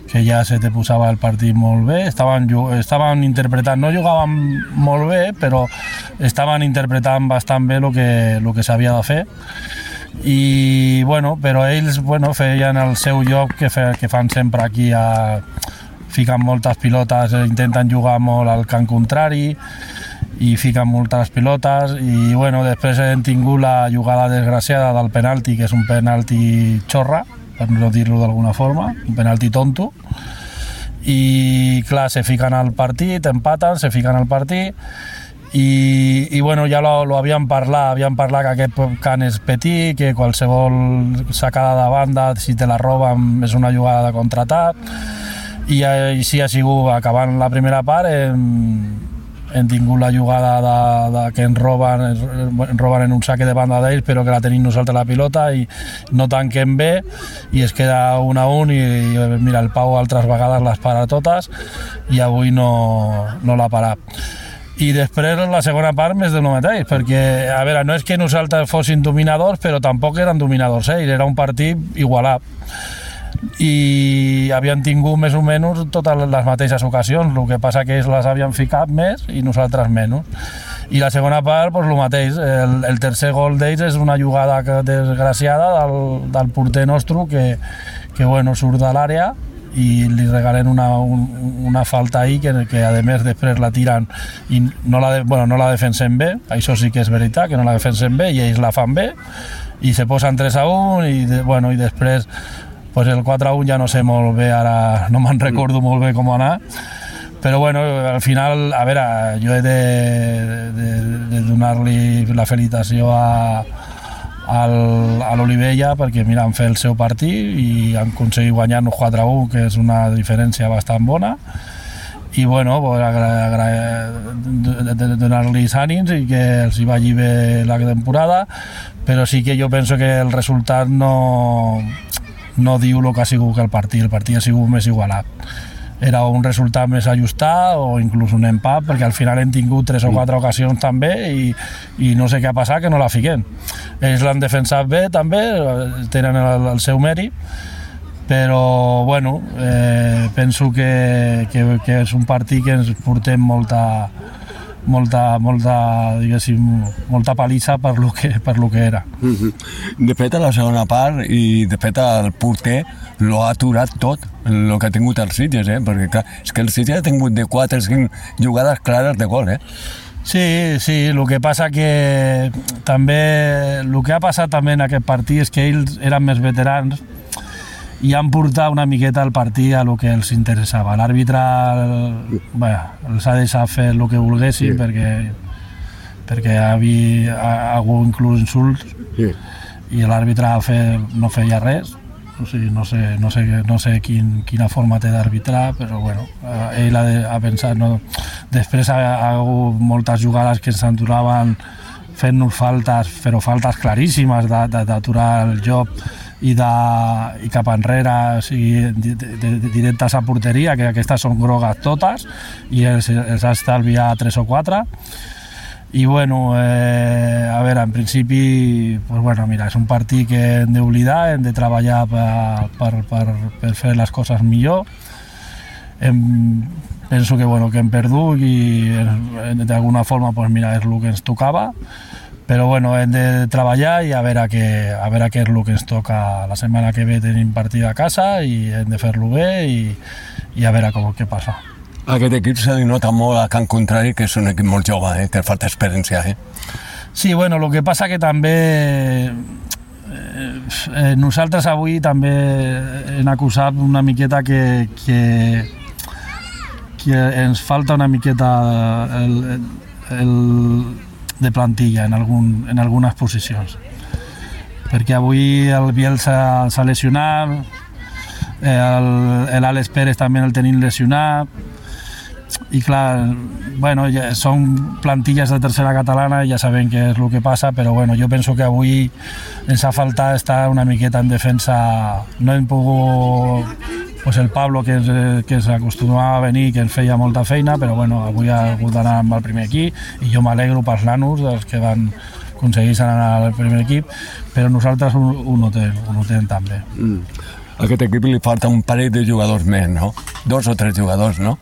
que ja se te posava el partit molt bé, estaven, estaven interpretant, no jugaven molt bé, però estaven interpretant bastant bé el que, el que s'havia de fer, i bueno, però ells bueno, feien el seu joc que, fe, que fan sempre aquí, a, fiquen moltes pilotes, intenten jugar molt al camp contrari i fiquen moltes pilotes, i bueno, després hem tingut la jugada desgraciada del penalti, que és un penalti xorra, per no dir-lo d'alguna forma, un penalti tonto, i clar, se fiquen al partit, empaten, se fiquen al partit, i, i bueno, ja lo, lo havíem parlat, havíem parlat que aquest camp és petit, que qualsevol sacada de banda, si te la roben, és una jugada de contraatac, i així ha sigut, acabant la primera part, hem, hem tingut la jugada de, de que ens roben, ens roben en un saque de banda d'ells, però que la tenim nosaltres la pilota i no tanquem bé, i es queda un a un, i, i mira, el Pau altres vegades les para totes, i avui no, no l'ha parat. I després la segona part més del mateix, perquè a veure, no és que nosaltres fossin dominadors, però tampoc eren dominadors ells, era un partit igualat, i havien tingut més o menys totes les mateixes ocasions, el que passa que ells les havien ficat més i nosaltres menys. I la segona part, doncs el mateix, el, el tercer gol d'ells és una jugada desgraciada del, del porter nostre que, que bueno, surt de l'àrea i li regalen una, un, una falta ahí que, que a més després la tiren i no la, de, bueno, no la defensen bé, això sí que és veritat, que no la defensen bé, i ells la fan bé i se posen tres a un, i, de, bueno, i després pues el quatre a un ja no sé molt bé, ara no me'n recordo molt bé com anar, però bueno, al final, a veure, jo he de, de, de donar-li la felicitació a, al, a l'Olivella, perquè mira, han fet el seu partit i han aconseguit guanyar-nos quatre a un, que és una diferència bastant bona, i bueno, pues, agra, agra, donar-los ànims i que els hi vagi bé la temporada, però sí que jo penso que el resultat no no diu el que ha sigut el partit, el partit ha sigut més igualat. Era un resultat més ajustat o inclús un empat, perquè al final hem tingut tres o quatre ocasions també i, i no sé què ha passat, que no la fiquem. Ells l'han defensat bé també, tenen el, el seu mèrit, però bueno, eh, penso que, que, que és un partit que ens portem molta molta, molta, diguéssim, molta palissa per lo que, per lo que era. De fet, a la segona part, i de fet el porter lo ha aturat tot, el que ha tingut els Sitges, eh? Perquè clar, és que el Sitges ha tingut de quatre o cinc jugades clares de gol, eh? Sí, sí, el que passa que també, el que ha passat també en aquest partit és que ells eren més veterans i han portat una miqueta el partit a el que els interessava. L'àrbitre bueno, els ha deixat fer el que volguessin, sí. perquè, perquè hi havia, ha hagut inclús insults, sí. i l'àrbitre no feia res. O sigui, no sé, no sé, no sé quin, quina forma té d'arbitrar, però bueno, ell ha, de, ha pensat... No. Després ha, ha hagut moltes jugades que ens aturaven fent-nos faltes, però faltes claríssimes d'aturar el joc i, de, i cap enrere, o sigui, directes a porteria, que aquestes són grogues totes, i els, els ha estalviat tres o quatre. I bueno, eh, a veure, en principi, pues bueno, mira, és un partit que hem d'oblidar, hem de treballar per, per, per, per fer les coses millor. Hem, penso que, bueno, que hem perdut i d'alguna forma, pues mira, és el que ens tocava. Però bueno, hem de treballar i a veure, què, a veure què és el que ens toca. La setmana que ve tenim partit a casa i hem de fer-lo bé i, i a veure com, què passa. Aquest equip se li nota molt a camp contrari, que és un equip molt jove, eh? Que falta experiència. Eh? Sí, bueno, el que passa que també eh, nosaltres avui també hem acusat una miqueta que, que, que ens falta una miqueta el, el, de plantilla en, algun, en algunes posicions. Perquè avui el Bielsa s'ha lesionat, l'Àlex Pérez també el tenim lesionat, i clar, bueno, ja són plantilles de tercera catalana i ja sabem què és el que passa, però bueno, jo penso que avui ens ha faltat estar una miqueta en defensa. No hem pogut, pues el Pablo, que, que s'acostumava a venir, que ens feia molta feina, però bueno, avui ha hagut d'anar amb el primer equip i jo m'alegro pels nanos, dels que van aconseguir anar al primer equip, però nosaltres ho, ho notem, ho notem també. Mm. a aquest equip li falta un parell de jugadors més, no? Dos o tres jugadors, no?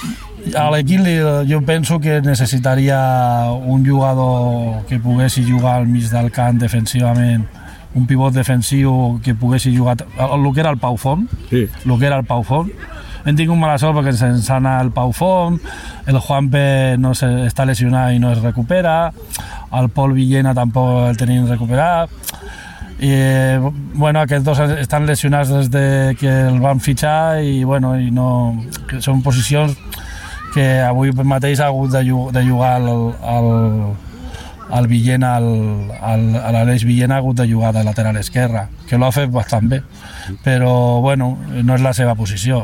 A l'equip jo penso que necessitaria un jugador que poguessi jugar al mig del camp defensivament, un pivot defensiu que poguessi jugar el que era el Pau Font, sí. el que era el Pau Font. Hem tingut mala sort perquè se'ns ha anat el Pau Font, el Juanpe no se, està lesionat i no es recupera, el Pol Villena tampoc el tenim recuperat. I, bueno, aquests dos estan lesionats des de que el van fitxar i, bueno, i no, que són posicions que avui mateix ha hagut de jugar, de jugar el, el, el Villena, l'Aleix Villena ha hagut de jugar de lateral esquerra, que l'ha fet bastant bé, però bueno, no és la seva posició.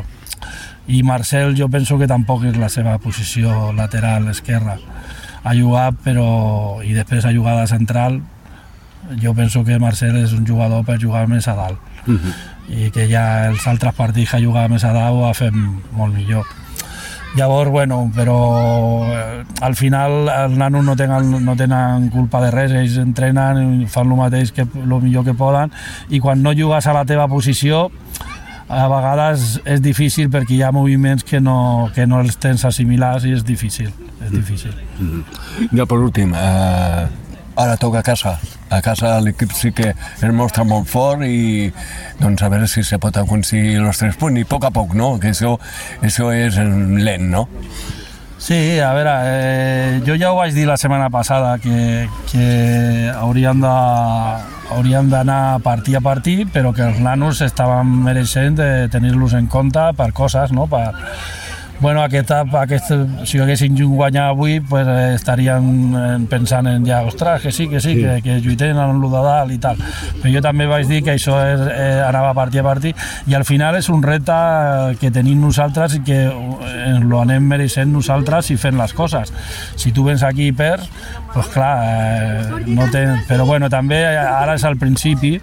I Marcel jo penso que tampoc és la seva posició lateral esquerra. Ha jugat, però, i després ha jugat a central. Jo penso que Marcel és un jugador per jugar més a dalt, uh-huh. i que ja els altres partits que ha jugat més a dalt ho ha fet molt millor. Llavors, bueno, però eh, al final els nanos no tenen, no tenen culpa de res, ells entrenen, fan el mateix, que el millor que poden, i quan no jugues a la teva posició a vegades és difícil perquè hi ha moviments que no, que no els tens assimilats i és difícil, és difícil. Mm-hmm. Ja per últim, eh, ara toca a casa. A casa l'equip sí que es mostra molt fort i doncs a veure si se pot aconseguir els tres punts i a poc a poc, no? Que això, això és lent, no? Sí, a veure, eh, jo ja ho vaig dir la setmana passada que, que hauríem de, hauríem d'anar partit a partit, però que els nanos estaven mereixent de tenir-los en compte per coses, no? Per, bueno, aquesta, aquest, si haguessin guanyat avui, pues, eh, estarien pensant en ja, ostres, que sí, que sí, sí. Que, que lluiten en lo de dalt i tal. Però jo també vaig dir que això és, eh, anava partit a partit, i al final és un repte que tenim nosaltres i que ens lo anem mereixent nosaltres i fent les coses. Si tu vens aquí i perds, pues clar, eh, no tens... Però bueno, també ara és al principi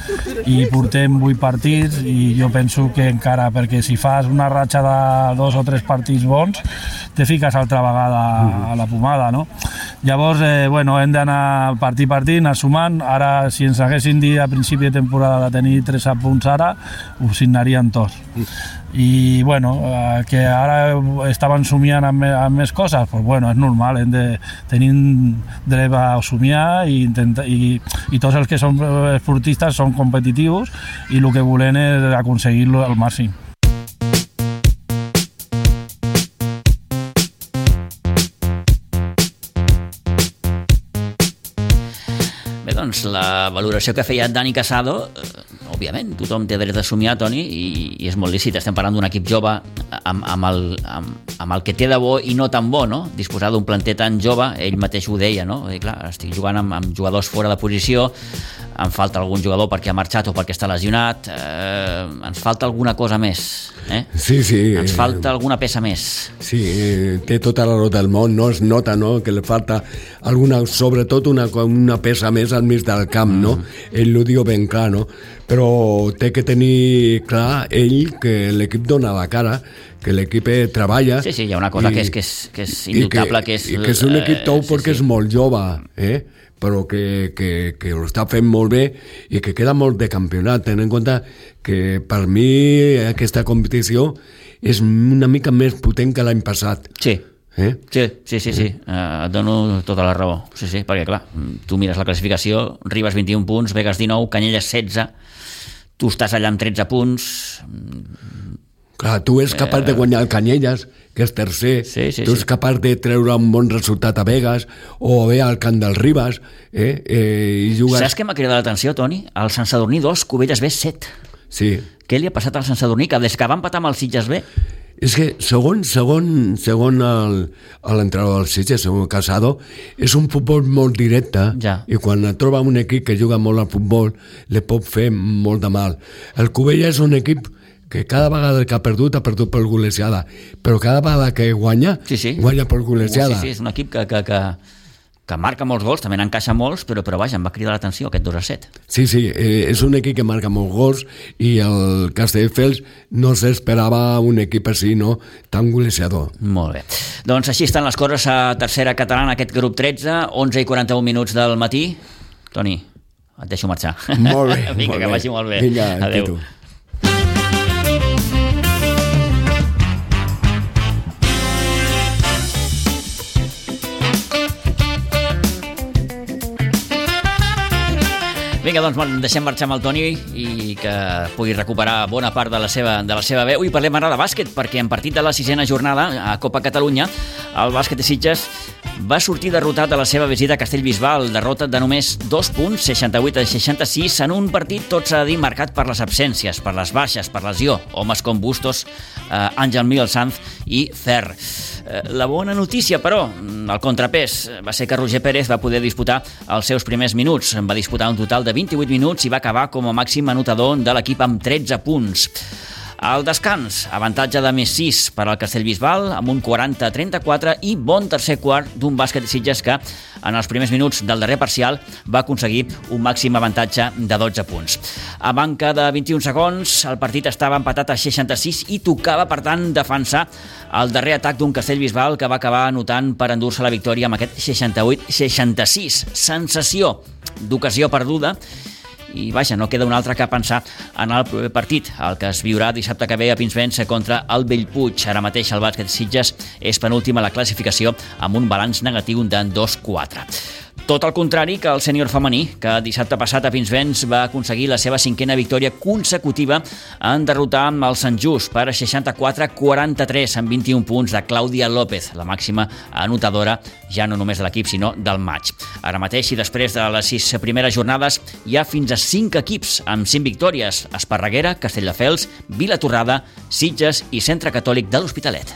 i portem vuit partits i jo penso que encara, perquè si fas una ratxa de dos o tres partits bons, te fiques altra vegada a la pomada, no? Llavors, eh, bueno, hem d'anar partit a partit, anar sumant. Ara, si ens haguessin dit a principi de temporada de tenir tres punts ara, ho signarien tots. I, bueno, eh, que ara estaven somiant amb, amb més coses, pues, bueno, és normal, hem de tenir dret a somiar i, intentar, i, i tots els que són esportistes són competitius i el que volem és aconseguir-lo al màxim. Bé, doncs la valoració que feia Dani Casado, eh, òbviament, tothom té dret a somiar, Toni, i, i és molt lícit. Estem parlant d'un equip jove amb, amb, el, amb, amb el que té de bo i no tan bo, no? Disposar d'un planter tan jove, ell mateix ho deia, no? I, clar, estic jugant amb, amb jugadors fora de posició, em falta algun jugador perquè ha marxat o perquè està lesionat, eh, ens falta alguna cosa més, eh? Sí, sí. Ens falta alguna peça més. Sí, té tota la raó del món, no es nota, no?, que li falta alguna, sobretot una, una peça més al mig del camp, no? Mm. Ell ho diu ben clar, no? Però té que tenir clar ell que l'equip dona la cara, que l'equip treballa. Sí, sí, hi ha una cosa i, que és, que és, que és indubtable, que, que és... I que és un equip tou sí, perquè sí. És molt jove, eh? Però que, que, que ho està fent molt bé i que queda molt de campionat. Tenint en compte que per mi aquesta competició és una mica més potent que l'any passat. Sí. Eh? Sí, sí, sí, sí. Uh, et dono tota la raó. Sí, sí, perquè clar, tu mires la classificació, Ribas vint-i-un punts, Begues dinou, Canyelles setze, tu estàs allà amb tretze punts. Clar, tu és capaç de guanyar el Canyelles, que és tercer, sí, sí, tu és sí. capaç de treure un bon resultat a Begues o bé al camp del Ribas, eh? Eh, i jugues... Saps què m'ha cridat l'atenció, Toni? El Sant Sadurní dos, Cubelles B set. Sí. Què li ha passat al Sant Sadurní? Que des que va empatar amb el Sitges B... És que segon, segon, segon el, l'entrenador del Sitges, segon Casado, és un futbol molt directe, ja. I quan et troba un equip que juga molt al futbol li pot fer molt de mal. El Cubelles és un equip que cada vegada que ha perdut, ha perdut per golejada, però cada vegada que guanya, sí, sí. guanya per golejada. Sí, sí, és un equip que, que, que, que marca molts gols, també n'encaixa molts, però, però vaja, em va cridar l'atenció aquest dos a set. Sí, sí, eh, és un equip que marca molts gols i el Castelldefels no s'esperava un equip així, no?, tan golejador. Molt bé. Doncs així estan les coses a tercera catalana, aquest grup tretze, onze i quaranta-un minuts del matí. Toni, et deixo marxar. Molt bé. Vinga, molt que bé. vagi molt bé. Vinga, adéu. Tito. Vinga, doncs deixem marxar amb el Toni i que pugui recuperar bona part de la seva, de la seva veu. I parlem ara de bàsquet, perquè en partit de la sisena jornada a Copa Catalunya, el bàsquet de Sitges va sortir derrotat a la seva visita a Castellbisbal, derrota de només dos punts, seixanta-vuit a seixanta-sis, en un partit, tot s'ha de dir, marcat per les absències, per les baixes, per lesió. Homes com Bustos, eh, Àngel Miguel Sanz i Fer. Eh, la bona notícia, però, el contrapès, va ser que Roger Pérez va poder disputar els seus primers minuts. Va disputar un total de vint-i-vuit minuts i va acabar com a màxim anotador de l'equip amb tretze punts. Al descans, avantatge de més sis per al Castellbisbal, amb un quaranta a trenta-quatre i bon tercer quart d'un bàsquet de Sitges que, en els primers minuts del darrer parcial, va aconseguir un màxim avantatge de dotze punts. A manca de vint-i-un segons, el partit estava empatat a seixanta-sis i tocava, per tant, defensar el darrer atac d'un Castellbisbal que va acabar anotant per endur-se la victòria amb aquest seixanta-vuit a seixanta-sis. Sensació d'ocasió perduda. I vaja, no queda un altre que pensar en el proper partit, el que es viurà dissabte que ve a Pinsbens contra el Bellpuig. Ara mateix el bàsquet Sitges és penúltim a la classificació amb un balanç negatiu de dos quatre. Tot el contrari que el sènior femení, que dissabte passat a Pinsbens va aconseguir la seva cinquena victòria consecutiva en derrotar amb el Sant Just per seixanta-quatre a quaranta-tres amb vint-i-un punts de Clàudia López, la màxima anotadora ja no només de l'equip sinó del maig. Ara mateix i després de les sis primeres jornades hi ha fins a cinc equips amb cinc victòries: Esparreguera, Castelldefels, Vilatorrada, Sitges i Centre Catòlic de l'Hospitalet.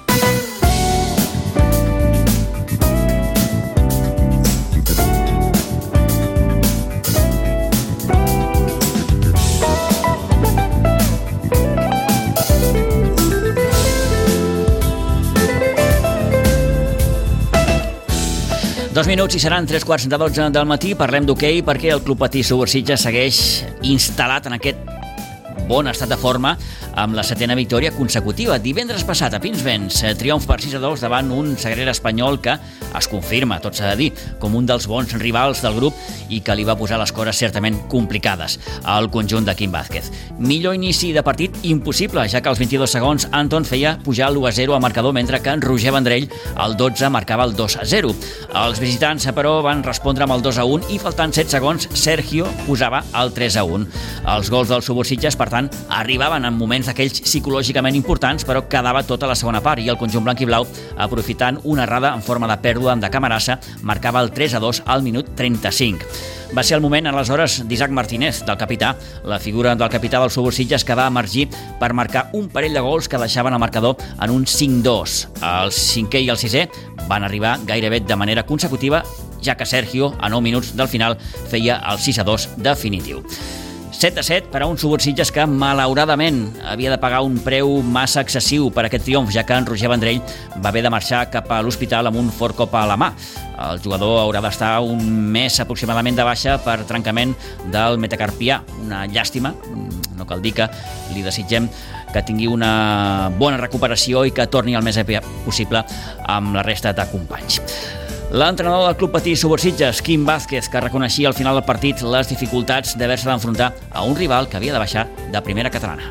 Dos minuts i seran tres quarts de dotze del matí. Parlem d'hoquei perquè el Club Patí Subursitges segueix instal·lat en aquest bon estat de forma amb la setena victòria consecutiva. Divendres passat a Pinsbens, triomf per sis a dos davant un Sagrera Espanyol que es confirma, tot s'ha de dir, com un dels bons rivals del grup i que li va posar les coses certament complicades al conjunt de Quim Vázquez. Millor inici de partit impossible, ja que als vint-i-dos segons Anton feia pujar l'u a zero al marcador, mentre que en Roger Vendrell al dotze marcava el dos a zero. Els visitants, però, van respondre amb el dos a un i faltant set segons Sergio posava el tres a un. Els gols dels Subursitges, per tant, arribaven en moments d'aquells psicològicament importants, però quedava tota la segona part i el conjunt blanc i blau, aprofitant una errada en forma de pèrdua de Camarasa, marcava el tres a dos al minut trenta-cinc. Va ser el moment, aleshores, d'Isaac Martínez, del capità, la figura del capità dels Subursitges, que va emergir per marcar un parell de gols que deixaven el marcador en un cinc dos. El cinquè i el sisè van arribar gairebé de manera consecutiva, ja que Sergio, a nou minuts del final, feia el sis a dos definitiu. set a set per a un Subursitges que, malauradament, havia de pagar un preu massa excessiu per aquest triomf, ja que en Roger Vendrell va haver de marxar cap a l'hospital amb un fort cop a la mà. El jugador haurà d'estar un mes aproximadament de baixa per trencament del metacarpià. Una llàstima, no cal dir que li desitgem que tingui una bona recuperació i que torni el més aviat possible amb la resta de companys. L'entrenador del Club Patí Subursitges, Quim Vázquez, que reconeixia al final del partit les dificultats d'haver-se d'enfrontar a un rival que havia de baixar de primera catalana.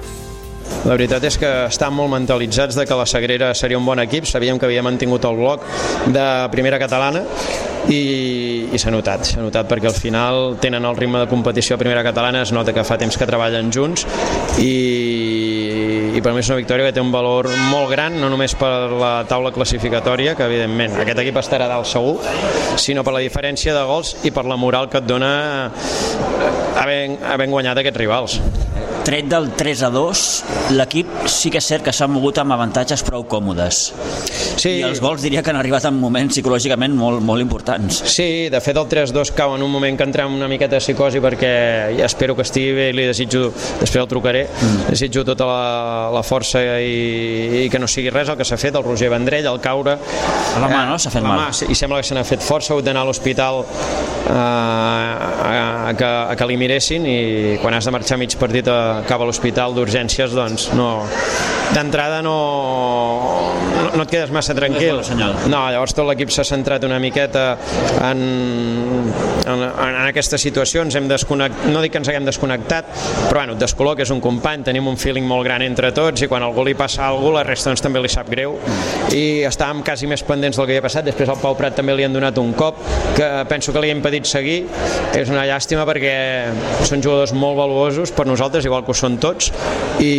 La veritat és que estan molt mentalitzats de que la Sagrera seria un bon equip, sabíem que havia mantingut el bloc de primera catalana i, i s'ha notat, s'ha notat perquè al final tenen el ritme de competició a primera catalana, es nota que fa temps que treballen junts i, i per mi és una victòria que té un valor molt gran, no només per la taula classificatòria, que evidentment aquest equip estarà dalt segur, sinó per la diferència de gols i per la moral que et dona havent, havent guanyat aquests rivals. Tret del tres a dos, l'equip sí que és cert que s'ha mogut amb avantatges prou còmodes. Sí. I els gols diria que han arribat en moments psicològicament molt, molt importants. Sí, de fet el tres dos cau en un moment que entrem una miqueta de psicosi perquè ja espero que estigui bé i li desitjo, després el trucaré, mm. desitjo tota la, la força i, i que no sigui res el que s'ha fet, el Roger Vendrell, el caure. A la mà, no? S'ha fet mal. Mà, i sembla que se n'ha fet força, ha hagut d'anar a l'hospital a, a, a, que, a que li miressin i quan has de marxar mig partit a cap a l'hospital d'urgències doncs no, d'entrada no, no, no et quedes massa tranquil. No, llavors tot l'equip s'ha centrat una miqueta en, en, en aquesta situació, ens hem desconnectat, no dic que ens haguem desconnectat, però bueno, et descol·loques un company, tenim un feeling molt gran entre tots i quan algú li passa alguna cosa, la resta doncs, també li sap greu i estàvem quasi més pendents del que havia passat. Després al Pau Prat també li han donat un cop que penso que li ha impedit seguir. És una llàstima perquè són jugadors molt valuosos per nosaltres, igual que ho són tots, i,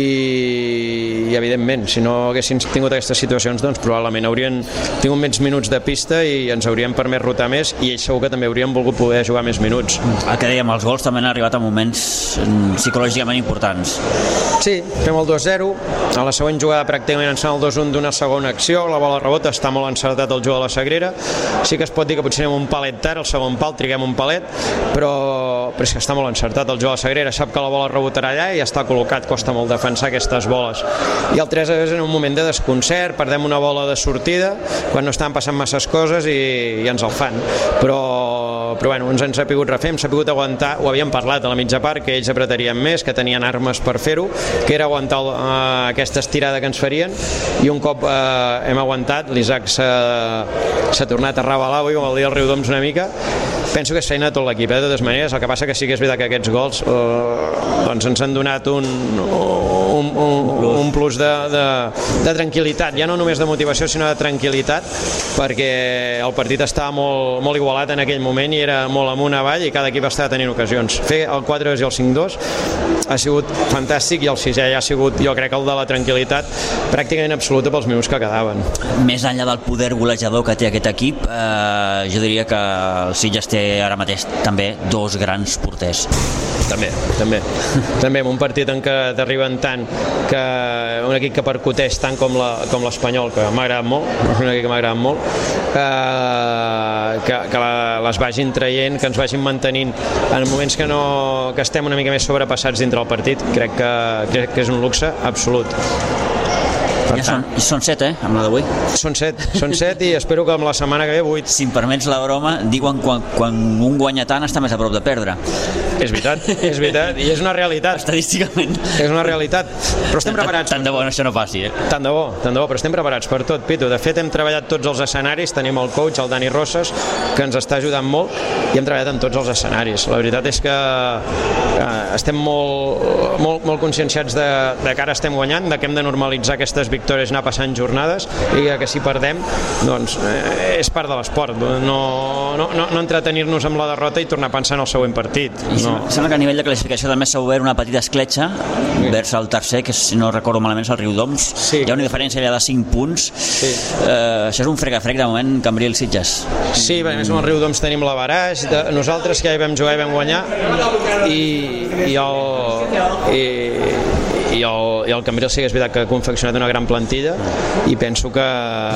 i evidentment, si no haguessin tingut aquestes situacions, doncs probablement haurien tingut menys minuts de pista i ens haurien permès rotar més i ells segur que també haurien volgut poder jugar més minuts. El que dèiem, els gols també han arribat a moments psicològicament importants. Sí, fem el dos zero, a la següent jugada pràcticament ens fan el dos un d'una segona acció, la bola rebota, està molt encertat el jugador de la Sagrera, sí que es pot dir que potser anem un palet tard, el segon pal triguem un palet, però, però és que està molt encertat el jugador de la Sagrera, sap que la bola rebotarà allà i està col·locat, costa molt defensar aquestes boles. I el tres a dos en un moment de desconcert, perdem una bola de sortida quan no estan passant masses coses i, i ens el fan, però però bueno, ens hem sapigut refer, hem sapigut aguantar, ho havíem parlat a la mitja part, que ells apretarien més, que tenien armes per fer-ho, que era aguantar uh, aquesta estirada que ens farien, i un cop uh, hem aguantat, l'Isaac s'ha tornat a revelar, avui vol dir el Riudoms una mica. Penso que és feina de tot l'equip, eh? De totes maneres, el que passa que sí que és veritat que aquests gols eh, doncs ens han donat un, un, un, un plus de, de, de tranquil·litat, ja no només de motivació sinó de tranquil·litat, perquè el partit estava molt, molt igualat en aquell moment i era molt amunt avall i cada equip estava tenint ocasions. Fer el quatre dos i el cinc dos ha sigut fantàstic i el sisè ja ha sigut, jo crec, el de la tranquil·litat pràcticament absoluta pels minuts que quedaven. Més enllà del poder golejador que té aquest equip, eh, jo diria que el Sitges té ara mateix també dos grans porters. També, també. També en un partit en què t'arriben tant, que un equip que percuteix tant com l'Espanyol, que m'ha agradat molt, és un equip que m'ha agradat molt, que, que, que la, les vagin traient, que ens vagin mantenint en moments que, no, que estem una mica més sobrepassats dintre del partit, crec que, crec que és un luxe absolut. Ja són, són set, eh, amb la d'avui. Són set, són set i espero que amb la setmana que ve vuit. Si em permets la broma, diuen quan, quan un guanya tant està més a prop de perdre. És veritat, és veritat, i és una realitat. Estadísticament. És una realitat, però estem preparats. Tant de bo això no passi, eh? Tant de bo, tant de bo, però estem preparats per tot, Pitu. De fet, hem treballat tots els escenaris, tenim el coach, el Dani Rosas, que ens està ajudant molt, i hem treballat en tots els escenaris. La veritat és que eh, estem molt, molt, molt conscienciats de, de que ara estem guanyant, de que hem de normalitzar aquestes victòries, anar passant jornades, i que si perdem, doncs eh, és part de l'esport. No, no, no, no entretenir-nos amb la derrota i tornar a pensar en el següent partit. No. Sembla que a nivell de classificació també s'ha obert una petita escletxa sí. vers el tercer, que si no recordo malament és el Riudoms. Sí. Hi ha una diferència allà de cinc punts. Sí. Eh, això és un frega-frec de moment, Cambrils-Sitges. Sí, a més amb el Riudoms tenim l'averaix, nosaltres que ja hi vam jugar i vam guanyar, i, i el... I, i el, i el Cambrils sí que és veritat que ha confeccionat una gran plantilla i penso que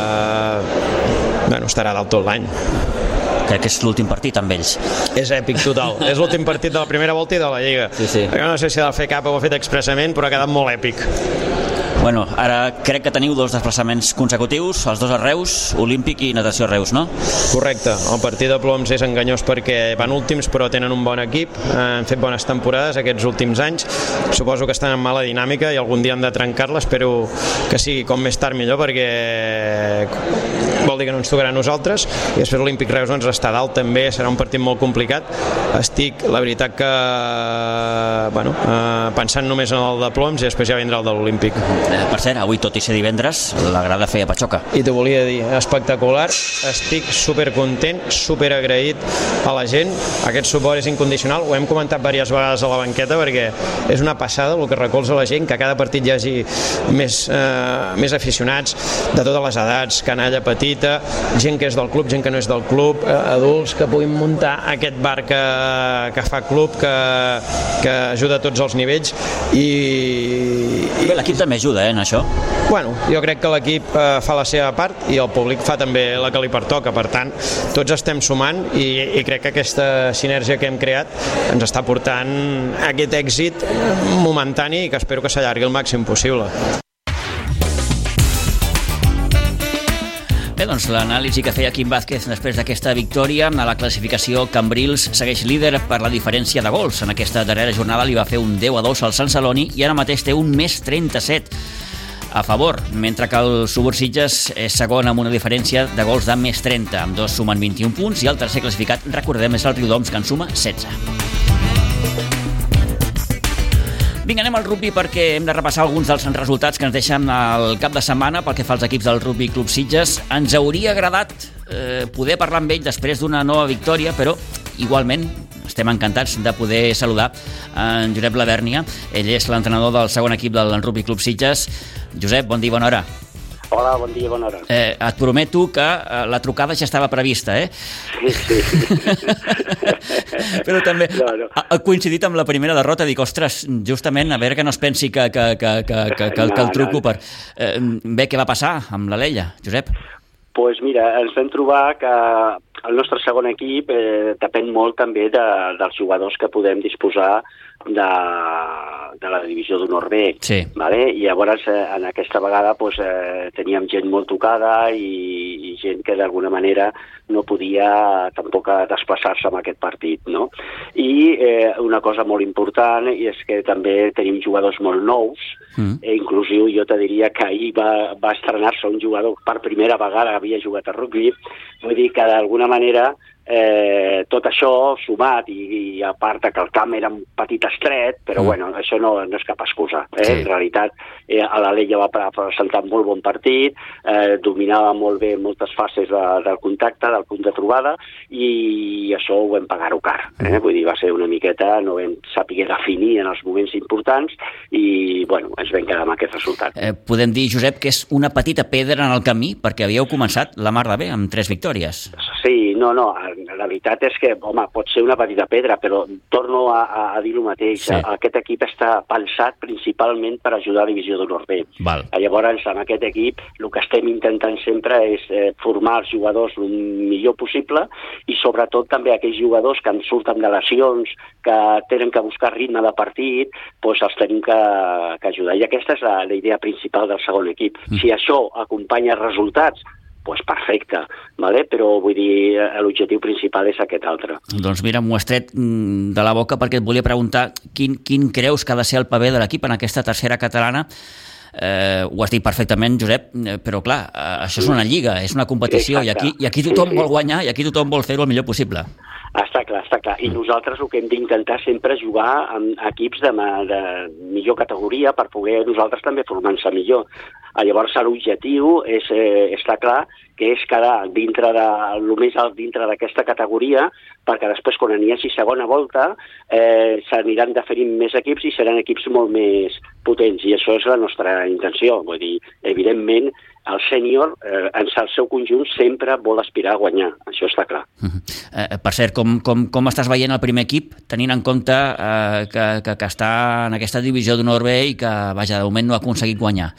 bueno, estarà dalt tot l'any. Crec que és l'últim partit amb ells. És èpic total, és l'últim partit de la primera volta i de la Lliga. Sí, sí. Jo no sé si ha de fer cap o ho ha fet expressament, però ha quedat molt èpic. Bueno, ara crec que teniu dos desplaçaments consecutius, els dos a Reus, Olímpic i Natació Reus, no? Correcte, el partit de Ploms és enganyós perquè van últims però tenen un bon equip, han fet bones temporades aquests últims anys, suposo que estan en mala dinàmica i algun dia han de trencar-la, espero que sigui com més tard millor perquè vol dir que no ens tocarà a nosaltres, i després l'Olímpic Reus doncs, està dalt també, serà un partit molt complicat. Estic, la veritat que bueno, eh, pensant només en el de Ploms i després ja vindrà el de l'Olímpic. Per cert, avui tot i ser divendres, la grada feia patxoca. I t'ho volia dir, espectacular, estic supercontent, superagraït a la gent, aquest suport és incondicional, ho hem comentat diverses vegades a la banqueta perquè és una passada el que recolza la gent, que a cada partit hi hagi més, eh, més aficionats de totes les edats, canalla petita, gent que és del club, gent que no és del club, eh, adults que puguin muntar aquest bar que, que fa club, que, que ajuda a tots els nivells i... Bé, l'equip també ajuda, eh, en això? Bueno, jo crec que l'equip eh, fa la seva part i el públic fa també la que li pertoca, per tant, tots estem sumant i, i crec que aquesta sinergia que hem creat ens està portant aquest èxit momentani i que espero que s'allargui el màxim possible. Bé, doncs l'anàlisi que feia Quim Vázquez després d'aquesta victòria a la classificació, Cambrils segueix líder per la diferència de gols. En aquesta darrera jornada li va fer un deu a dos al Sant Celoni i ara mateix té un més trenta-set. a favor, mentre que el Subur Sitges és segon amb una diferència de gols de més trenta, amb dos sumen vint-i-un punts, i el tercer classificat, recordem, és el Riudoms, que en suma setze. Vinga, anem al rugby perquè hem de repassar alguns dels resultats que ens deixen al cap de setmana pel que fa als equips del Rugby Club Sitges. Ens hauria agradat eh, poder parlar amb ell després d'una nova victòria, però igualment estem encantats de poder saludar en Josep Lavèrnia. Ell és l'entrenador del segon equip del Rugby Club Sitges. Josep, bon dia, bona hora. Hola, bon dia, bona hora. Eh, et prometo que eh, la trucada ja estava prevista, eh? Sí, sí. Però també no, no. Ha, ha coincidit amb la primera derrota. Dic, ostres, justament, a veure que no es pensi que, que, que, que, que, que, no, que el truco no. per... Eh, bé, què va passar amb la Leia, Josep? Doncs pues mira, ens vam trobar que el nostre segon equip eh, depèn molt també de, dels jugadors que podem disposar de, de la divisió d'honor B. Sí. Vale? I llavors eh, en aquesta vegada pues, eh, teníem gent molt tocada i, i gent que d'alguna manera no podia tampoc desplaçar-se en aquest partit. No? I eh, una cosa molt important és que també tenim jugadors molt nous, mm. e inclusiu jo te diria que ahir va, va estrenar-se un jugador per primera vegada, havia jugat a rugby, vull dir que d'alguna manera eh, tot això sumat i, i a part que el camp era un petit estret, però mm. bueno, això no, no és cap excusa. Eh? Sí. En realitat, eh, a la Leia va presentar un molt bon partit, eh, dominava molt bé moltes fases de, del contacte, del punt de trobada, i això ho vam pagar-ho car. Eh? Vull dir, va ser una miqueta, no vam saber definir en els moments importants i, bueno, ens vam quedar amb aquest resultat. Eh, podem dir, Josep, que és una petita pedra en el camí, perquè havíeu començat la mar de bé, amb tres victòries. Sí, no, no, la veritat és que, home, pot ser una petita pedra, però torno a, a, a dir el mateix. Sí. Aquest equip està pensat principalment per ajudar a la divisió d'honor B. Val. Llavors, amb aquest equip, el que estem intentant sempre és eh, formar els jugadors el millor possible i, sobretot, també aquells jugadors que en surten de lesions, que tenen que buscar ritme de partit, doncs els tenim que, que ajudar. I aquesta és la, la idea principal del segon equip. Mm. Si això acompanya resultats, doncs perfecte, vale? Però vull dir, l'objectiu principal és aquest altre. Doncs mira, m'ho has tret de la boca perquè et volia preguntar quin, quin creus que ha de ser el paper de l'equip en aquesta tercera catalana. Eh, ho has dit perfectament, Josep, però clar, eh, això és una lliga, és una competició. Exacte. i aquí, i aquí tothom sí, sí. vol guanyar i aquí tothom vol fer-ho el millor possible. Està clar, està clar. I nosaltres el que hem d'intentar sempre és jugar amb equips de, de millor categoria per poder nosaltres també formar-se millor. Llavors l'objectiu és, eh, està clar que és quedar dintre de, el més alt dintre d'aquesta categoria, perquè després quan n'hi hagi segona volta eh, s'aniran definint més equips i seran equips molt més potents, i això és la nostra intenció. Vull dir, evidentment, el sènior, eh, en el seu conjunt, sempre vol aspirar a guanyar, això està clar. Uh-huh. Eh, per cert, com, com, com estàs veient el primer equip, tenint en compte eh, que, que, que està en aquesta divisió d'honor B i que, vaja, de moment no ha aconseguit guanyar?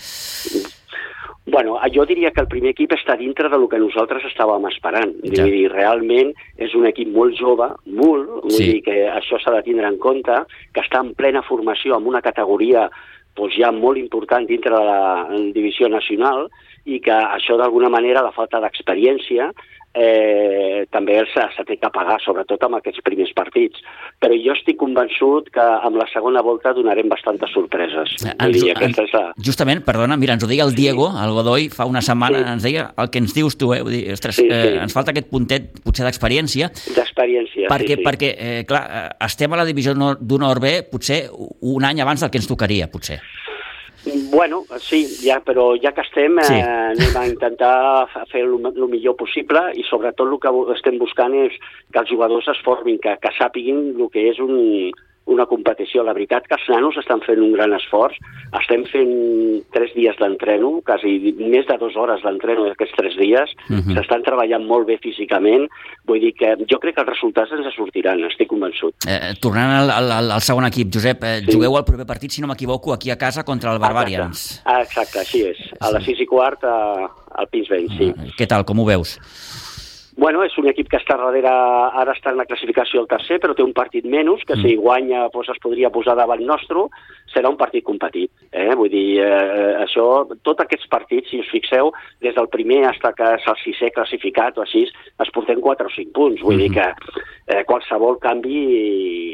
Bueno, jo diria que el primer equip està dintre del que nosaltres estàvem esperant. Ja. Vull dir, realment és un equip molt jove, molt, vull sí. dir que això s'ha de tindre en compte, que està en plena formació amb una categoria doncs, ja molt important dintre de la divisió nacional, i que això d'alguna manera, la falta d'experiència, eh, també s'ha de pagar, sobretot amb aquests primers partits. Però jo estic convençut que amb la segona volta donarem bastantes sorpreses. Ens, dir, en, és la... Justament, perdona, mira, ens ho deia el Diego, el Godoy, fa una setmana, sí. ens deia el que ens dius tu, eh? Vull dir, ostres, sí, sí. Eh, ens falta aquest puntet, potser d'experiència. D'experiència, perquè, sí, sí. Perquè, eh, clar, estem a la divisió d'honor B potser un any abans del que ens tocaria, potser. Bueno, sí, ja, però ja que estem, sí. eh, anem a intentar fer el millor possible i sobretot el que estem buscant és que els jugadors es formin, que, que sàpiguin el que és un, una competició. La veritat que els nanos estan fent un gran esforç, estem fent tres dies d'entreno, quasi més de dues hores d'entreno d'aquests tres dies, uh-huh. s'estan treballant molt bé físicament, vull dir que jo crec que els resultats ens sortiran, estic convençut. Eh, tornant al, al, al segon equip, Josep, eh, sí. jugueu el proper partit, si no m'equivoco, aquí a casa contra el Barbarians. Exacte, exacte així és, a les sis i quart al Pinsbane, sí. Uh, què tal, com ho veus? Bueno, és un equip que està darrere, ara està en la classificació al tercer, però té un partit menys, que mm. si guanya doncs, es podria posar davant nostre, serà un partit competit. Eh? Vull dir, eh, això, tots aquests partits, si us fixeu, des del primer fins que és el sisè classificat o així, es portem quatre o cinc punts. Vull mm. dir que eh, qualsevol canvi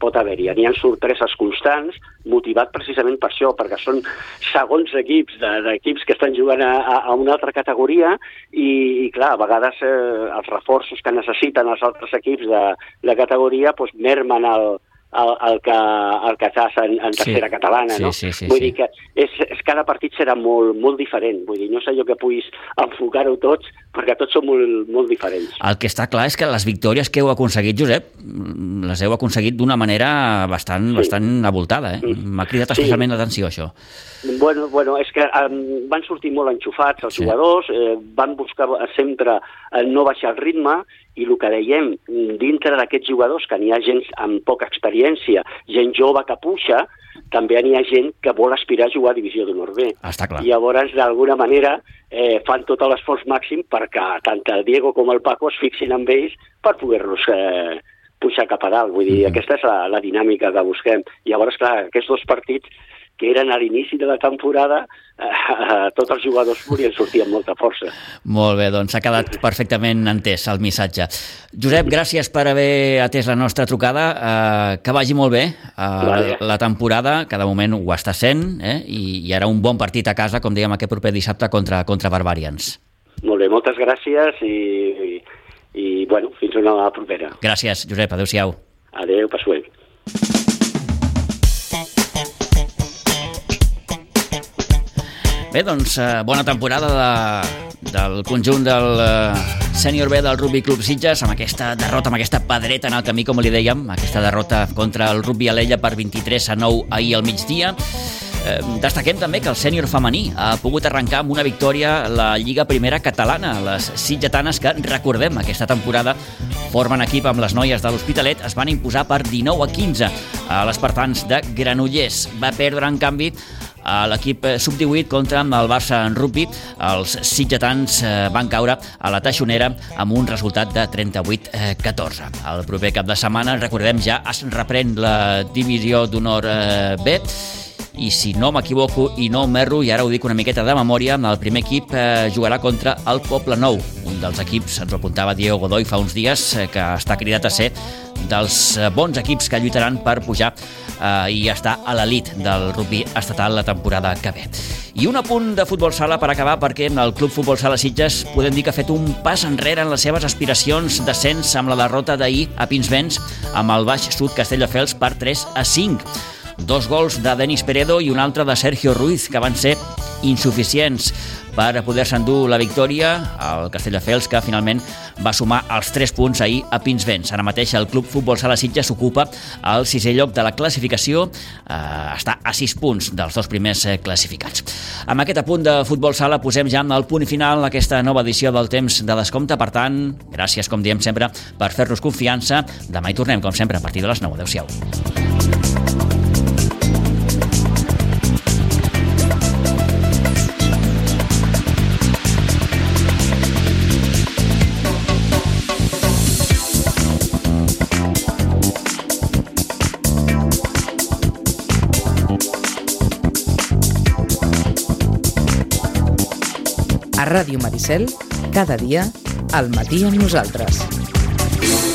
pot haver-hi. N'hi ha sorpreses constants, motivat precisament per això, perquè són segons equips d'equips que estan jugant a, a una altra categoria i, i clar, a vegades eh, els reforços que necessiten els altres equips de la categoria doncs, mermen el, el, el, que, el que estàs en, en tercera sí, catalana, no? Sí, sí, sí, vull sí. dir que és, és, cada partit serà molt, molt diferent, vull dir, no sé jo que puguis enfocar-ho tots, perquè tots són molt, molt diferents. El que està clar és que les victòries que heu aconseguit, Josep, les heu aconseguit d'una manera bastant, sí. bastant avoltada, eh? Sí. M'ha cridat especialment sí. l'atenció, això. Bueno, bueno, és que um, van sortir molt enxufats els sí. jugadors, eh, van buscar sempre eh, no baixar el ritme, i el que dèiem, dintre d'aquests jugadors, que n'hi ha gent amb poca experiència, gent jove que puja, també n'hi ha gent que vol aspirar a jugar a Divisió d'Honor B. Està clar. I llavors, d'alguna manera, eh, fan tot l'esforç màxim perquè tant el Diego com el Paco es fixin amb ells per poder-los eh, pujar cap a dalt. Vull dir, mm-hmm. aquesta és la, la dinàmica que busquem. I llavors, clar, aquests dos partits que eren a l'inici de la temporada, eh, tots els jugadors volien sortir amb molta força. Molt bé, doncs s'ha quedat perfectament entès el missatge. Josep, gràcies per haver atès la nostra trucada, eh, que vagi molt bé eh, vale. la temporada, que de moment ho està sent, eh, i, i ara un bon partit a casa, com dèiem aquest proper dissabte, contra, contra Barbarians. Molt bé, moltes gràcies i, i, i bueno, fins una propera. Gràcies, Josep, adéu-siau. Adéu, passuem. Bé, doncs, eh, bona temporada de, del conjunt del eh, Sènior B del Rugby Club Sitges, amb aquesta derrota, amb aquesta pedreta en el camí, com li dèiem, aquesta derrota contra el Rugby Alella per vint-i-tres a nou ahir al migdia. Eh, destaquem també que el sènior femení ha pogut arrencar amb una victòria la Lliga Primera Catalana. Les sitgetanes, que recordem, aquesta temporada formen equip amb les noies de l'Hospitalet, es van imposar per dinou a quinze a l'espartans de Granollers. Va perdre, en canvi, a l'equip sub divuit contra el Barça en rugby. Els sitgetans van caure a la Taixonera amb un resultat de trenta-vuit a catorze. El proper cap de setmana, recordem, ja es reprèn la Divisió d'Honor B, i si no m'equivoco i no m'erro, i ara ho dic una miqueta de memòria, el primer equip eh, jugarà contra el Poble Nou, un dels equips, ens ho apuntava Diego Godoy fa uns dies, eh, que està cridat a ser dels bons equips que lluitaran per pujar eh, i estar a l'elit del rugby estatal la temporada que ve. I un apunt de futbol sala per acabar, perquè el Club Futbol Sala Sitges podem dir que ha fet un pas enrere en les seves aspiracions d'ascens amb la derrota d'ahir a Pinsbens amb el Baix Sud Castelldefels per tres a cinc. Dos gols de Denis Peredo i un altre de Sergio Ruiz, que van ser insuficients per poder-se endur la victòria al Castelldefels, que finalment va sumar els tres punts ahir a Pinsbens. Ara mateix el Club Futbol Sala Sitges ocupa el sisè lloc de la classificació, eh, està a sis punts dels dos primers eh, classificats. Amb aquest apunt de futbol sala posem ja el punt final a aquesta nova edició del Temps de Descompte. Per tant, gràcies, com diem sempre, per fer-nos confiança. Demà hi tornem, com sempre, a partir de les nou. Adéu-siau. A Ràdio Maricel, cada dia, al matí amb nosaltres.